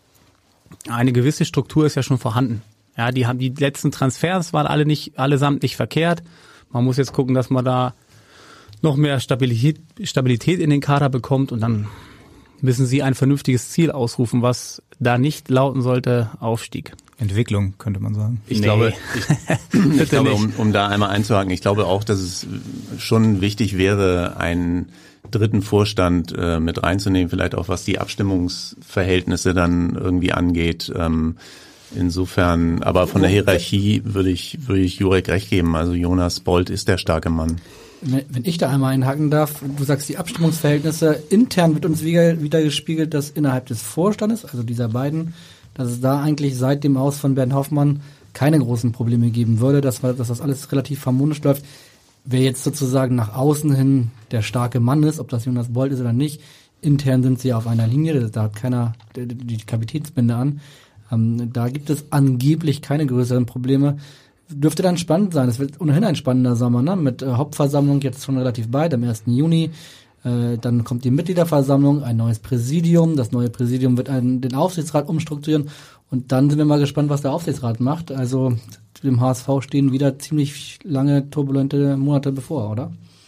eine gewisse Struktur ist ja schon vorhanden. Ja, die haben die letzten Transfers waren alle nicht allesamt nicht verkehrt. Man muss jetzt gucken, dass man da noch mehr Stabilität Stabilität in den Kader bekommt und dann müssen sie ein vernünftiges Ziel ausrufen, was da nicht lauten sollte, Aufstieg. Entwicklung, könnte man sagen. Ich Nee. glaube, ich, ich glaube um, um da einmal einzuhaken, ich glaube auch, dass es schon wichtig wäre, einen dritten Vorstand äh, mit reinzunehmen, vielleicht auch was die Abstimmungsverhältnisse dann irgendwie angeht. Ähm, insofern, aber von der Hierarchie würde ich, würde ich Jurek recht geben. Also Jonas Bolt ist der starke Mann. Wenn ich da einmal einhaken darf, du sagst die Abstimmungsverhältnisse, intern wird uns wieder, wieder gespiegelt, dass innerhalb des Vorstandes, also dieser beiden, dass es da eigentlich seit dem Aus von Bernd Hoffmann keine großen Probleme geben würde, dass, dass das alles relativ harmonisch läuft. Wer jetzt sozusagen nach außen hin der starke Mann ist, ob das Jonas Bolt ist oder nicht, intern sind sie auf einer Linie, da hat keiner die Kapitänsbinde an. Ähm, da gibt es angeblich keine größeren Probleme. Dürfte dann spannend sein. Es wird ohnehin ein spannender Sommer, ne? Mit äh, Hauptversammlung jetzt schon relativ bald, am ersten Juni. Äh, dann kommt die Mitgliederversammlung, ein neues Präsidium. Das neue Präsidium wird einen, den Aufsichtsrat umstrukturieren. Und dann sind wir mal gespannt, was der Aufsichtsrat macht. Also dem H S V stehen wieder ziemlich lange turbulente Monate bevor, oder?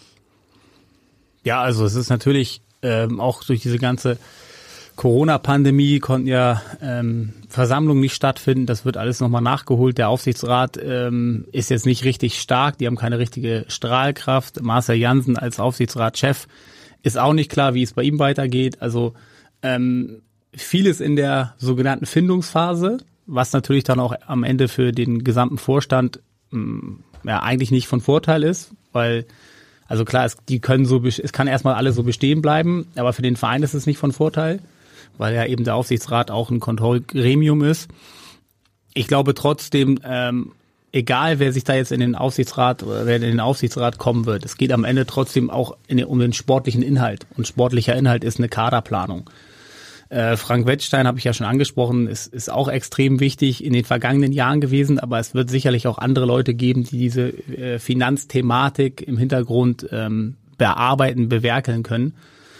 Ja, also es ist natürlich ähm, auch durch diese ganze Corona-Pandemie konnten ja ähm, Versammlungen nicht stattfinden. Das wird alles nochmal nachgeholt. Der Aufsichtsrat ähm, ist jetzt nicht richtig stark. Die haben keine richtige Strahlkraft. Marcel Jansen als Aufsichtsratschef ist auch nicht klar, wie es bei ihm weitergeht. Also ähm, vieles in der sogenannten Findungsphase, was natürlich dann auch am Ende für den gesamten Vorstand ähm, ja eigentlich nicht von Vorteil ist, weil also klar, es, die können so, es kann erstmal alles so bestehen bleiben, aber für den Verein ist es nicht von Vorteil, weil ja eben der Aufsichtsrat auch ein Kontrollgremium ist. Ich glaube trotzdem, ähm, egal wer sich da jetzt in den Aufsichtsrat oder wer in den Aufsichtsrat kommen wird, es geht am Ende trotzdem auch in, um den sportlichen Inhalt. Und sportlicher Inhalt ist eine Kaderplanung. Äh, Frank Wettstein, habe ich ja schon angesprochen, ist, ist auch extrem wichtig in den vergangenen Jahren gewesen, aber es wird sicherlich auch andere Leute geben, die diese äh, Finanzthematik im Hintergrund ähm, bearbeiten, bewerkeln können.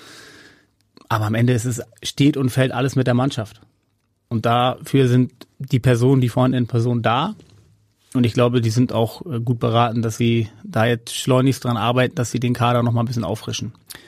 Aber am Ende ist es, steht und fällt alles mit der Mannschaft. Und dafür sind die Personen, die vorhandenen Personen da. Und ich glaube, die sind auch gut beraten, dass sie da jetzt schleunigst dran arbeiten, dass sie den Kader noch mal ein bisschen auffrischen.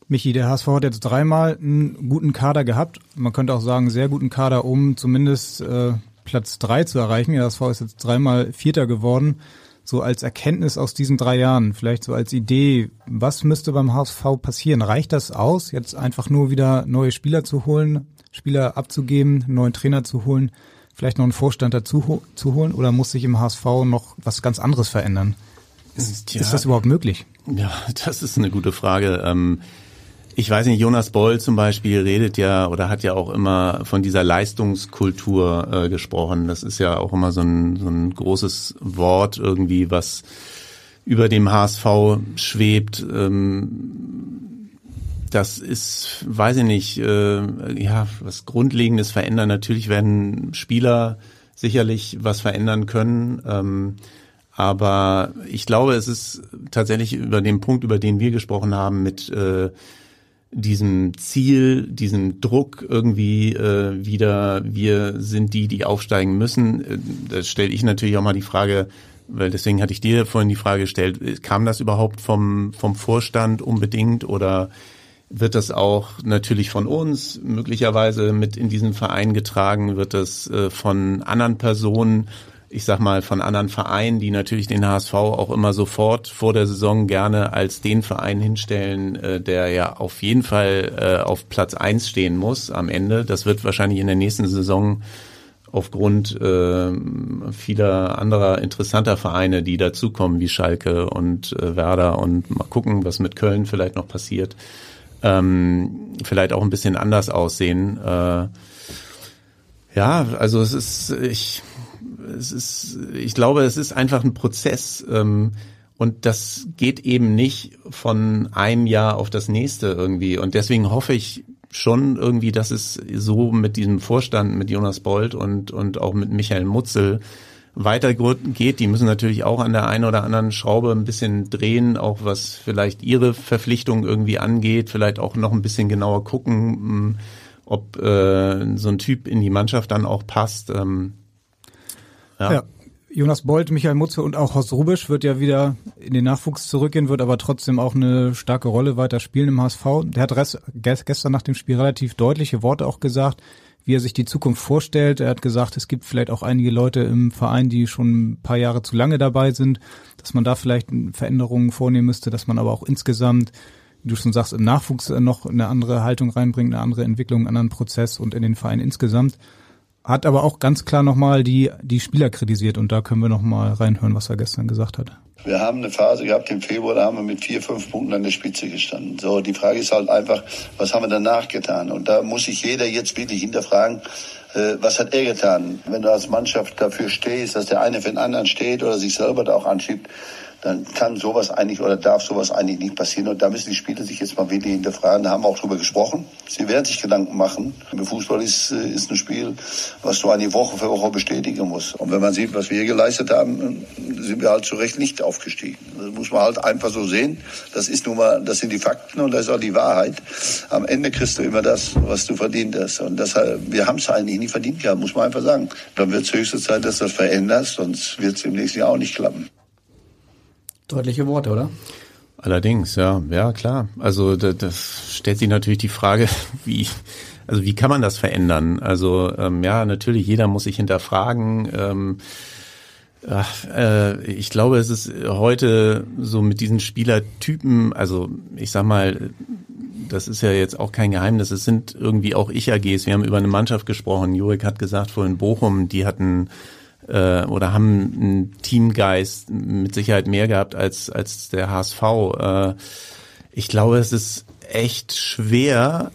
Michi, der H S V hat jetzt dreimal einen guten Kader gehabt. Man könnte auch sagen, sehr guten Kader, um zumindest äh, Platz drei zu erreichen. Der H S V ist jetzt dreimal Vierter geworden. So als Erkenntnis aus diesen drei Jahren, vielleicht so als Idee, was müsste beim H S V passieren? Reicht das aus, jetzt einfach nur wieder neue Spieler zu holen, Spieler abzugeben, einen neuen Trainer zu holen, vielleicht noch einen Vorstand dazu zu holen, oder muss sich im H S V noch was ganz anderes verändern? Ist, ja, ist das überhaupt möglich? Ja, das ist eine gute Frage. Ähm, ich weiß nicht, Jonas Boll zum Beispiel redet ja oder hat ja auch immer von dieser Leistungskultur äh, gesprochen. Das ist ja auch immer so ein, so ein großes Wort irgendwie, was über dem H S V schwebt. Ähm, das ist, weiß ich nicht, äh, ja, was Grundlegendes verändern. Natürlich werden Spieler sicherlich was verändern können. Ähm, aber ich glaube, es ist tatsächlich über den Punkt, über den wir gesprochen haben, mit äh, diesem Ziel, diesem Druck irgendwie äh, wieder, wir sind die, die aufsteigen müssen. Da stelle ich natürlich auch mal die Frage, weil deswegen hatte ich dir vorhin die Frage gestellt, kam das überhaupt vom vom Vorstand unbedingt oder wird das auch natürlich von uns möglicherweise mit in diesen Verein getragen, wird das äh, von anderen Personen, ich sag mal von anderen Vereinen, die natürlich den H S V auch immer sofort vor der Saison gerne als den Verein hinstellen, äh, der ja auf jeden Fall äh, auf Platz eins stehen muss am Ende. Das wird wahrscheinlich in der nächsten Saison aufgrund äh, vieler anderer interessanter Vereine, die dazukommen, wie Schalke und äh, Werder, und mal gucken, was mit Köln vielleicht noch passiert, ähm, vielleicht auch ein bisschen anders aussehen. Äh, ja, also es ist, ich Es ist, ich glaube, es ist einfach ein Prozess, ähm, und das geht eben nicht von einem Jahr auf das nächste irgendwie. Und deswegen hoffe ich schon irgendwie, dass es so mit diesem Vorstand, mit Jonas Bold und und auch mit Michael Mutzel weitergeht. Die müssen natürlich auch an der einen oder anderen Schraube ein bisschen drehen, auch was vielleicht ihre Verpflichtung irgendwie angeht, vielleicht auch noch ein bisschen genauer gucken, ob äh, so ein Typ in die Mannschaft dann auch passt. Ähm, Ja. ja, Jonas Bold, Michael Mutzel und auch Horst Rubisch wird ja wieder in den Nachwuchs zurückgehen, wird aber trotzdem auch eine starke Rolle weiter spielen im H S V. Der hat Rest, gestern nach dem Spiel relativ deutliche Worte auch gesagt, wie er sich die Zukunft vorstellt. Er hat gesagt, es gibt vielleicht auch einige Leute im Verein, die schon ein paar Jahre zu lange dabei sind, dass man da vielleicht Veränderungen vornehmen müsste, dass man aber auch insgesamt, wie du schon sagst, im Nachwuchs noch eine andere Haltung reinbringt, eine andere Entwicklung, einen anderen Prozess und in den Verein insgesamt. Hat aber auch ganz klar nochmal die die Spieler kritisiert, und da können wir nochmal reinhören, was er gestern gesagt hat. Wir haben eine Phase gehabt im Februar, da haben wir mit vier, fünf Punkten an der Spitze gestanden. So, die Frage ist halt einfach, was haben wir danach getan? Und da muss sich jeder jetzt wirklich hinterfragen, äh, was hat er getan? Wenn du als Mannschaft dafür stehst, dass der eine für den anderen steht oder sich selber da auch anschiebt, dann kann sowas eigentlich oder darf sowas eigentlich nicht passieren. Und da müssen die Spieler sich jetzt mal wirklich hinterfragen. Da haben wir auch drüber gesprochen. Sie werden sich Gedanken machen. Fußball ist, ist ein Spiel, was du eigentlich Woche für Woche bestätigen musst. Und wenn man sieht, was wir hier geleistet haben, sind wir halt zu Recht nicht aufgestiegen. Das muss man halt einfach so sehen. Das ist nun mal, das sind die Fakten und das ist auch die Wahrheit. Am Ende kriegst du immer das, was du verdient hast. Und deshalb, wir haben es eigentlich nie verdient gehabt, muss man einfach sagen. Dann wird es höchste Zeit, dass du das veränderst, sonst wird es im nächsten Jahr auch nicht klappen. Deutliche Worte, oder? Allerdings, ja, ja klar. Also da, das stellt sich natürlich die Frage, wie, also wie kann man das verändern? Also ähm, ja, natürlich, jeder muss sich hinterfragen. Ähm, ach, äh, ich glaube, es ist heute so mit diesen Spielertypen, also ich sag mal, das ist ja jetzt auch kein Geheimnis, es sind irgendwie auch Ich-A Gs. Wir haben über eine Mannschaft gesprochen. Jurek hat gesagt, vorhin Bochum, die hatten oder haben einen Teamgeist mit Sicherheit mehr gehabt als als der H S V. Ich glaube, es ist echt schwer,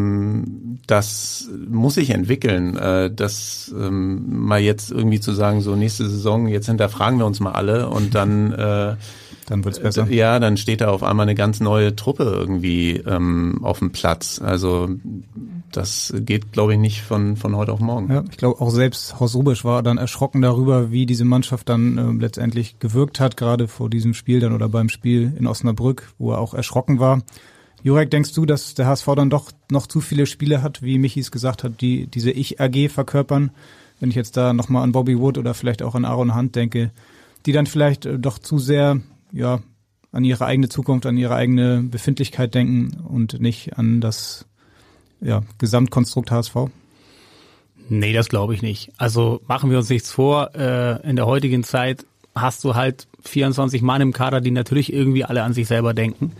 das muss sich entwickeln, das mal jetzt irgendwie zu sagen, so nächste Saison, jetzt hinterfragen wir uns mal alle und dann dann wird's besser. Ja, dann steht da auf einmal eine ganz neue Truppe irgendwie auf dem Platz. Also das geht, glaube ich, nicht von von heute auf morgen. Ja, ich glaube, auch selbst Horst Rubisch war dann erschrocken darüber, wie diese Mannschaft dann äh, letztendlich gewirkt hat, gerade vor diesem Spiel dann oder beim Spiel in Osnabrück, wo er auch erschrocken war. Jurek, denkst du, dass der H S V dann doch noch zu viele Spieler hat, wie Michi es gesagt hat, die diese Ich-A G verkörpern? Wenn ich jetzt da nochmal an Bobby Wood oder vielleicht auch an Aaron Hunt denke, die dann vielleicht äh, doch zu sehr ja an ihre eigene Zukunft, an ihre eigene Befindlichkeit denken und nicht an das ja, Gesamtkonstrukt H S V? Nee, das glaube ich nicht. Also machen wir uns nichts vor, äh, in der heutigen Zeit hast du halt vierundzwanzig Mann im Kader, die natürlich irgendwie alle an sich selber denken.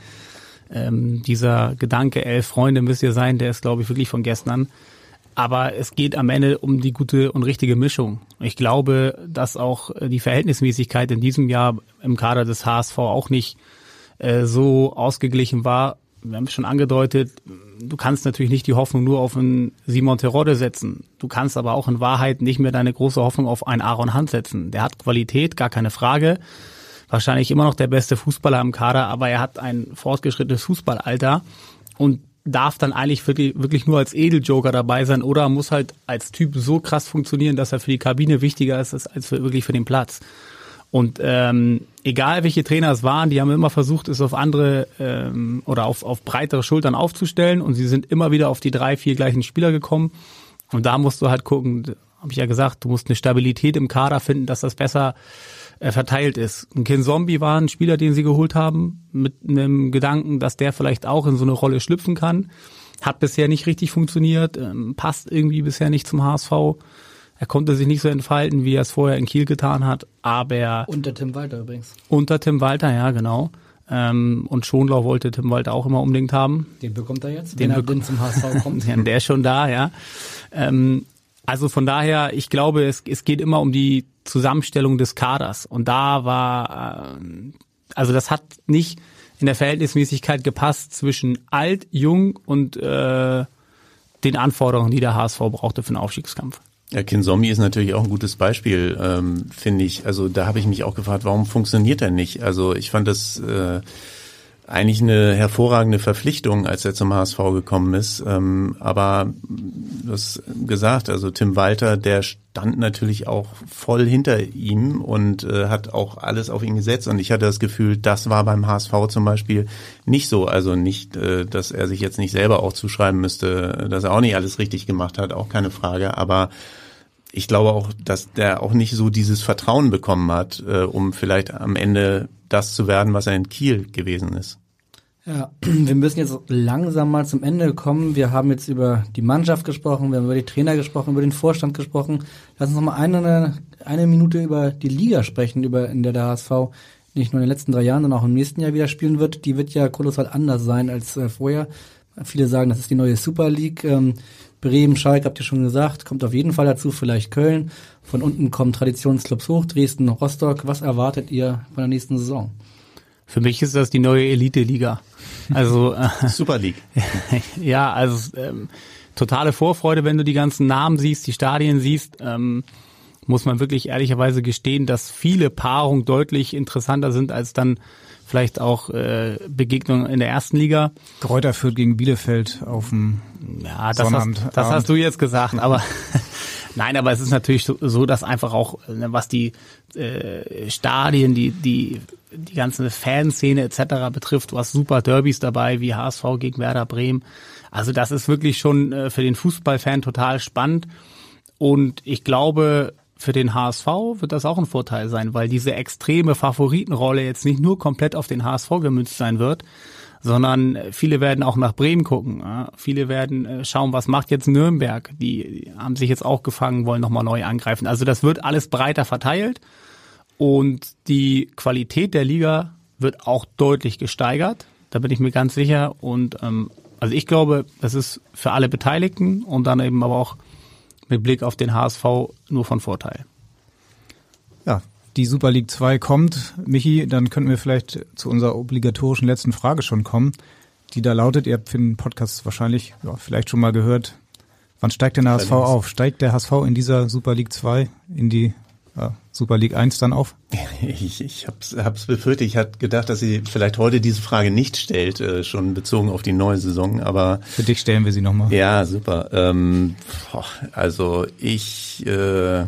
Ähm, dieser Gedanke, elf Freunde müsst ihr sein, der ist, glaube ich, wirklich von gestern. Aber es geht am Ende um die gute und richtige Mischung. Ich glaube, dass auch die Verhältnismäßigkeit in diesem Jahr im Kader des H S V auch nicht äh, so ausgeglichen war. Wir haben es schon angedeutet, du kannst natürlich nicht die Hoffnung nur auf einen Simon Terodde setzen. Du kannst aber auch in Wahrheit nicht mehr deine große Hoffnung auf einen Aaron Hunt setzen. Der hat Qualität, gar keine Frage. Wahrscheinlich immer noch der beste Fußballer im Kader, aber er hat ein fortgeschrittenes Fußballalter und darf dann eigentlich wirklich, wirklich nur als Edeljoker dabei sein oder muss halt als Typ so krass funktionieren, dass er für die Kabine wichtiger ist als für, wirklich für den Platz. Und ähm, egal welche Trainer es waren, die haben immer versucht, es auf andere ähm, oder auf, auf breitere Schultern aufzustellen und sie sind immer wieder auf die drei, vier gleichen Spieler gekommen. Und da musst du halt gucken, habe ich ja gesagt, du musst eine Stabilität im Kader finden, dass das besser äh, verteilt ist. Ein Ken Zombie war ein Spieler, den sie geholt haben, mit einem Gedanken, dass der vielleicht auch in so eine Rolle schlüpfen kann. Hat bisher nicht richtig funktioniert, ähm, passt irgendwie bisher nicht zum H S V. Er konnte sich nicht so entfalten, wie er es vorher in Kiel getan hat, aber... Unter Tim Walter übrigens. Unter Tim Walter, ja, genau. Ähm, und Schonlau wollte Tim Walter auch immer unbedingt haben. Den bekommt er jetzt, den wenn er bek- denn zum H S V kommt. Ja, der ist schon da, ja. Ähm, also von daher, ich glaube, es, es geht immer um die Zusammenstellung des Kaders. Und da war... Äh, also das hat nicht in der Verhältnismäßigkeit gepasst zwischen alt, jung und äh, den Anforderungen, die der H S V brauchte für den Aufstiegskampf. Ja, Ken Zombie ist natürlich auch ein gutes Beispiel, ähm, finde ich. Also da habe ich mich auch gefragt, warum funktioniert er nicht? Also ich fand das äh, eigentlich eine hervorragende Verpflichtung, als er zum H S V gekommen ist. Ähm, aber du hast gesagt, also Tim Walter, der stand natürlich auch voll hinter ihm und äh, hat auch alles auf ihn gesetzt. Und ich hatte das Gefühl, das war beim H S V zum Beispiel nicht so. Also nicht, äh, dass er sich jetzt nicht selber auch zuschreiben müsste, dass er auch nicht alles richtig gemacht hat, auch keine Frage. Aber ich glaube auch, dass der auch nicht so dieses Vertrauen bekommen hat, äh, um vielleicht am Ende das zu werden, was er in Kiel gewesen ist. Ja, wir müssen jetzt langsam mal zum Ende kommen. Wir haben jetzt über die Mannschaft gesprochen, wir haben über die Trainer gesprochen, über den Vorstand gesprochen. Lass uns noch mal eine, eine Minute über die Liga sprechen, über in der der H S V nicht nur in den letzten drei Jahren, sondern auch im nächsten Jahr wieder spielen wird. Die wird ja kolossal anders sein als äh, vorher. Viele sagen, das ist die neue Super League. Ähm, Bremen, Schalke, habt ihr schon gesagt, kommt auf jeden Fall dazu, vielleicht Köln. Von unten kommen Traditionsclubs hoch, Dresden, Rostock. Was erwartet ihr von der nächsten Saison? Für mich ist das die neue Elite-Liga. Also äh, Super League. Ja, also ähm, totale Vorfreude, wenn du die ganzen Namen siehst, die Stadien siehst. Ähm, muss man wirklich ehrlicherweise gestehen, dass viele Paarungen deutlich interessanter sind als dann vielleicht auch äh, Begegnungen in der ersten Liga. Greuther Fürth gegen Bielefeld auf dem Ja, das, hast, das hast du jetzt gesagt, aber nein, aber es ist natürlich so, so dass einfach auch, was die äh, Stadien, die die die ganze Fanszene et cetera betrifft, du hast super Derbys dabei, wie H S V gegen Werder Bremen. Also das ist wirklich schon äh, für den Fußballfan total spannend und ich glaube, für den H S V wird das auch ein Vorteil sein, weil diese extreme Favoritenrolle jetzt nicht nur komplett auf den H S V gemünzt sein wird, sondern viele werden auch nach Bremen gucken. Ja. Viele werden schauen, was macht jetzt Nürnberg. Die, die haben sich jetzt auch gefangen, wollen nochmal neu angreifen. Also das wird alles breiter verteilt und die Qualität der Liga wird auch deutlich gesteigert. Da bin ich mir ganz sicher. Und ähm, also ich glaube, das ist für alle Beteiligten und dann eben aber auch mit Blick auf den H S V nur von Vorteil. Ja, die Super League zwei kommt. Michi, dann könnten wir vielleicht zu unserer obligatorischen letzten Frage schon kommen, die da lautet, ihr habt für den Podcast wahrscheinlich ja, vielleicht schon mal gehört, wann steigt denn der H S V auf? Steigt der H S V in dieser Super League zwei in die ja, Super League eins dann auf? Ich, ich hab's, hab's befürchtet. Ich hatte gedacht, dass sie vielleicht heute diese Frage nicht stellt, äh, schon bezogen auf die neue Saison, aber... Für dich stellen wir sie nochmal. Ja, super. Ähm, boah, also ich... Äh,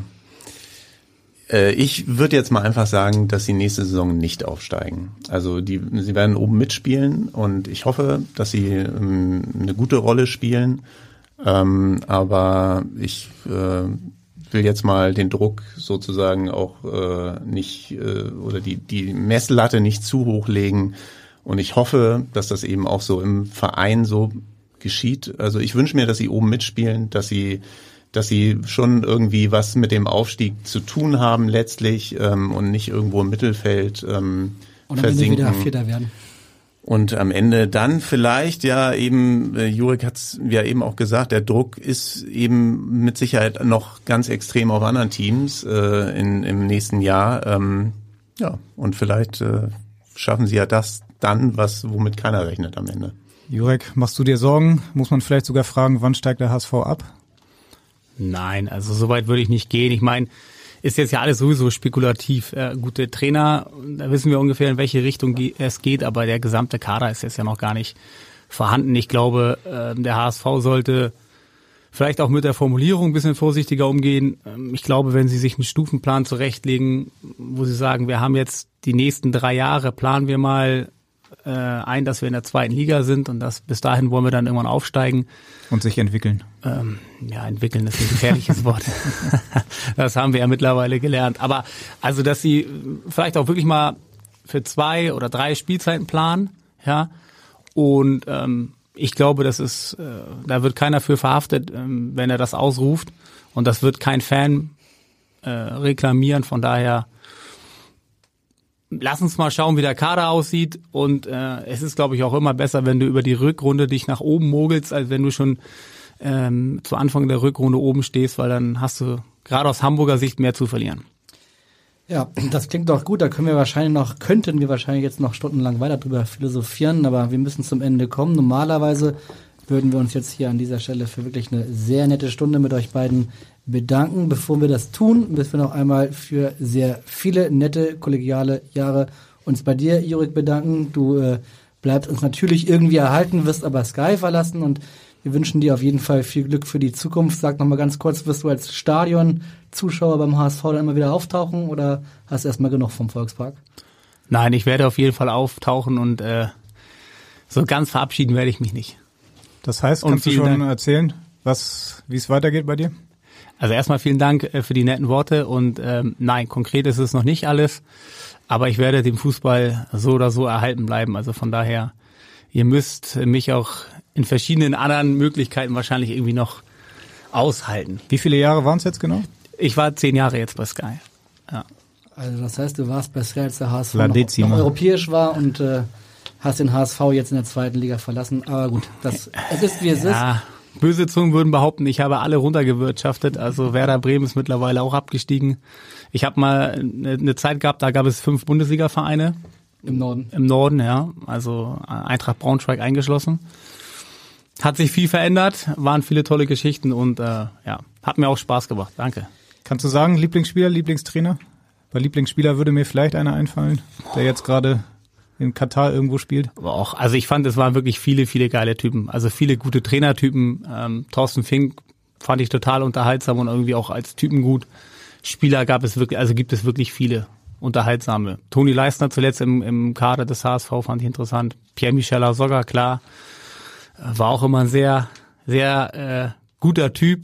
äh, ich würde jetzt mal einfach sagen, dass sie nächste Saison nicht aufsteigen. Also die, sie werden oben mitspielen und ich hoffe, dass sie ähm, eine gute Rolle spielen, ähm, aber ich... Äh, will jetzt mal den Druck sozusagen auch äh, nicht äh, oder die die Messlatte nicht zu hoch legen. Und ich hoffe, dass das eben auch so im Verein so geschieht. Also ich wünsche mir, dass sie oben mitspielen, dass sie dass sie schon irgendwie was mit dem Aufstieg zu tun haben letztlich ähm, und nicht irgendwo im Mittelfeld ähm, und versinken. Und am Ende wieder Vierter werden. Und am Ende dann vielleicht, ja eben, äh, Jurek hat es ja eben auch gesagt, der Druck ist eben mit Sicherheit noch ganz extrem auf anderen Teams äh, in, im nächsten Jahr. Ähm, ja, und vielleicht äh, schaffen sie ja das dann, was womit keiner rechnet am Ende. Jurek, machst du dir Sorgen? Muss man vielleicht sogar fragen, wann steigt der H S V ab? Nein, also so weit würde ich nicht gehen. Ich meine, ist jetzt ja alles sowieso spekulativ. Äh, gute Trainer, da wissen wir ungefähr, in welche Richtung ge- es geht, aber der gesamte Kader ist jetzt ja noch gar nicht vorhanden. Ich glaube, äh, der H S V sollte vielleicht auch mit der Formulierung ein bisschen vorsichtiger umgehen. Ähm, ich glaube, wenn sie sich einen Stufenplan zurechtlegen, wo sie sagen, wir haben jetzt die nächsten drei Jahre, planen wir mal äh, ein, dass wir in der zweiten Liga sind und das bis dahin wollen wir dann irgendwann aufsteigen. Und sich entwickeln. Ähm, ja, entwickeln ist ein gefährliches Wort. Das haben wir ja mittlerweile gelernt. Aber also, dass sie vielleicht auch wirklich mal für zwei oder drei Spielzeiten planen, ja. Und ähm, ich glaube, das ist, äh, da wird keiner für verhaftet, ähm, wenn er das ausruft. Und das wird kein Fan äh, reklamieren. Von daher, lass uns mal schauen, wie der Kader aussieht. Und äh, es ist, glaube ich, auch immer besser, wenn du über die Rückrunde dich nach oben mogelst, als wenn du schon ähm, zu Anfang der Rückrunde oben stehst, weil dann hast du gerade aus Hamburger Sicht mehr zu verlieren. Ja, das klingt doch gut. Da können wir wahrscheinlich noch, könnten wir wahrscheinlich jetzt noch stundenlang weiter drüber philosophieren, aber wir müssen zum Ende kommen. Normalerweise würden wir uns jetzt hier an dieser Stelle für wirklich eine sehr nette Stunde mit euch beiden bedanken. Bevor wir das tun, müssen wir noch einmal für sehr viele nette kollegiale Jahre uns bei dir, Jurek, bedanken. Du äh, bleibst uns natürlich irgendwie erhalten, wirst aber Sky verlassen und wir wünschen dir auf jeden Fall viel Glück für die Zukunft. Sag noch mal ganz kurz, wirst du als Stadion-Zuschauer beim H S V dann immer wieder auftauchen oder hast du erstmal genug vom Volkspark? Nein, ich werde auf jeden Fall auftauchen und äh, so ganz verabschieden werde ich mich nicht. Das heißt, kannst du schon Dank. erzählen, was, wie es weitergeht bei dir? Also erstmal vielen Dank äh, für die netten Worte und ähm, nein, konkret ist es noch nicht alles, aber ich werde dem Fußball so oder so erhalten bleiben. Also von daher, ihr müsst mich auch in verschiedenen anderen Möglichkeiten wahrscheinlich irgendwie noch aushalten. Wie viele Jahre waren es jetzt genau? Ich war zehn Jahre jetzt bei Sky. Ja. Also das heißt, du warst bei Sky, als der H S V noch, noch europäisch war und äh, hast den H S V jetzt in der zweiten Liga verlassen. Aber gut, das, es ist wie es ja, ist. Böse Zungen würden behaupten, ich habe alle runtergewirtschaftet. Also Werder Bremen ist mittlerweile auch abgestiegen. Ich habe mal eine, eine Zeit gehabt, da gab es fünf Bundesliga-Vereine. Im Norden. Im Norden, ja. Also Eintracht Braunschweig eingeschlossen. Hat sich viel verändert, waren viele tolle Geschichten und äh, ja, hat mir auch Spaß gemacht. Danke. Kannst du sagen, Lieblingsspieler, Lieblingstrainer? Bei Lieblingsspieler würde mir vielleicht einer einfallen, der jetzt gerade in Katar irgendwo spielt. Aber auch, also ich fand, es waren wirklich viele, viele geile Typen. Also viele gute Trainertypen. Ähm, Thorsten Fink fand ich total unterhaltsam und irgendwie auch als Typen gut. Spieler gab es wirklich, also gibt es wirklich viele unterhaltsame. Toni Leistner zuletzt im, im Kader des H S V fand ich interessant. Pierre-Michel Lasogga, klar. War auch immer ein sehr, sehr äh, guter Typ.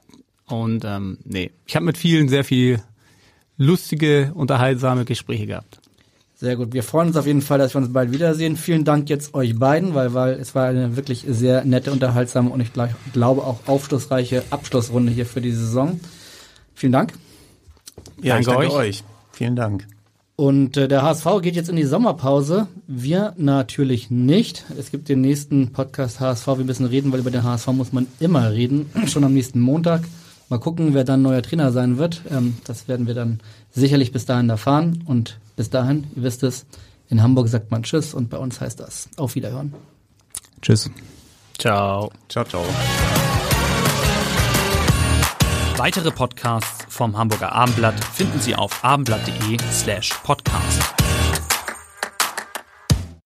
Und ähm, nee, ich habe mit vielen sehr viel lustige, unterhaltsame Gespräche gehabt. Sehr gut. Wir freuen uns auf jeden Fall, dass wir uns bald wiedersehen. Vielen Dank jetzt euch beiden, weil, weil es war eine wirklich sehr nette, unterhaltsame und ich glaub, glaube auch aufschlussreiche Abschlussrunde hier für die Saison. Vielen Dank. Ja, danke, ich danke euch. euch. Vielen Dank. Und äh, der H S V geht jetzt in die Sommerpause. Wir natürlich nicht. Es gibt den nächsten Podcast H S V. Wir müssen reden, weil über den H S V muss man immer reden. Schon am nächsten Montag. Mal gucken, wer dann neuer Trainer sein wird. Ähm, das werden wir dann sicherlich bis dahin erfahren. Und bis dahin, ihr wisst es, in Hamburg sagt man Tschüss und bei uns heißt das Auf Wiederhören. Tschüss. Ciao. Ciao, ciao. Weitere Podcasts vom Hamburger Abendblatt finden Sie auf abendblatt.de slash podcast.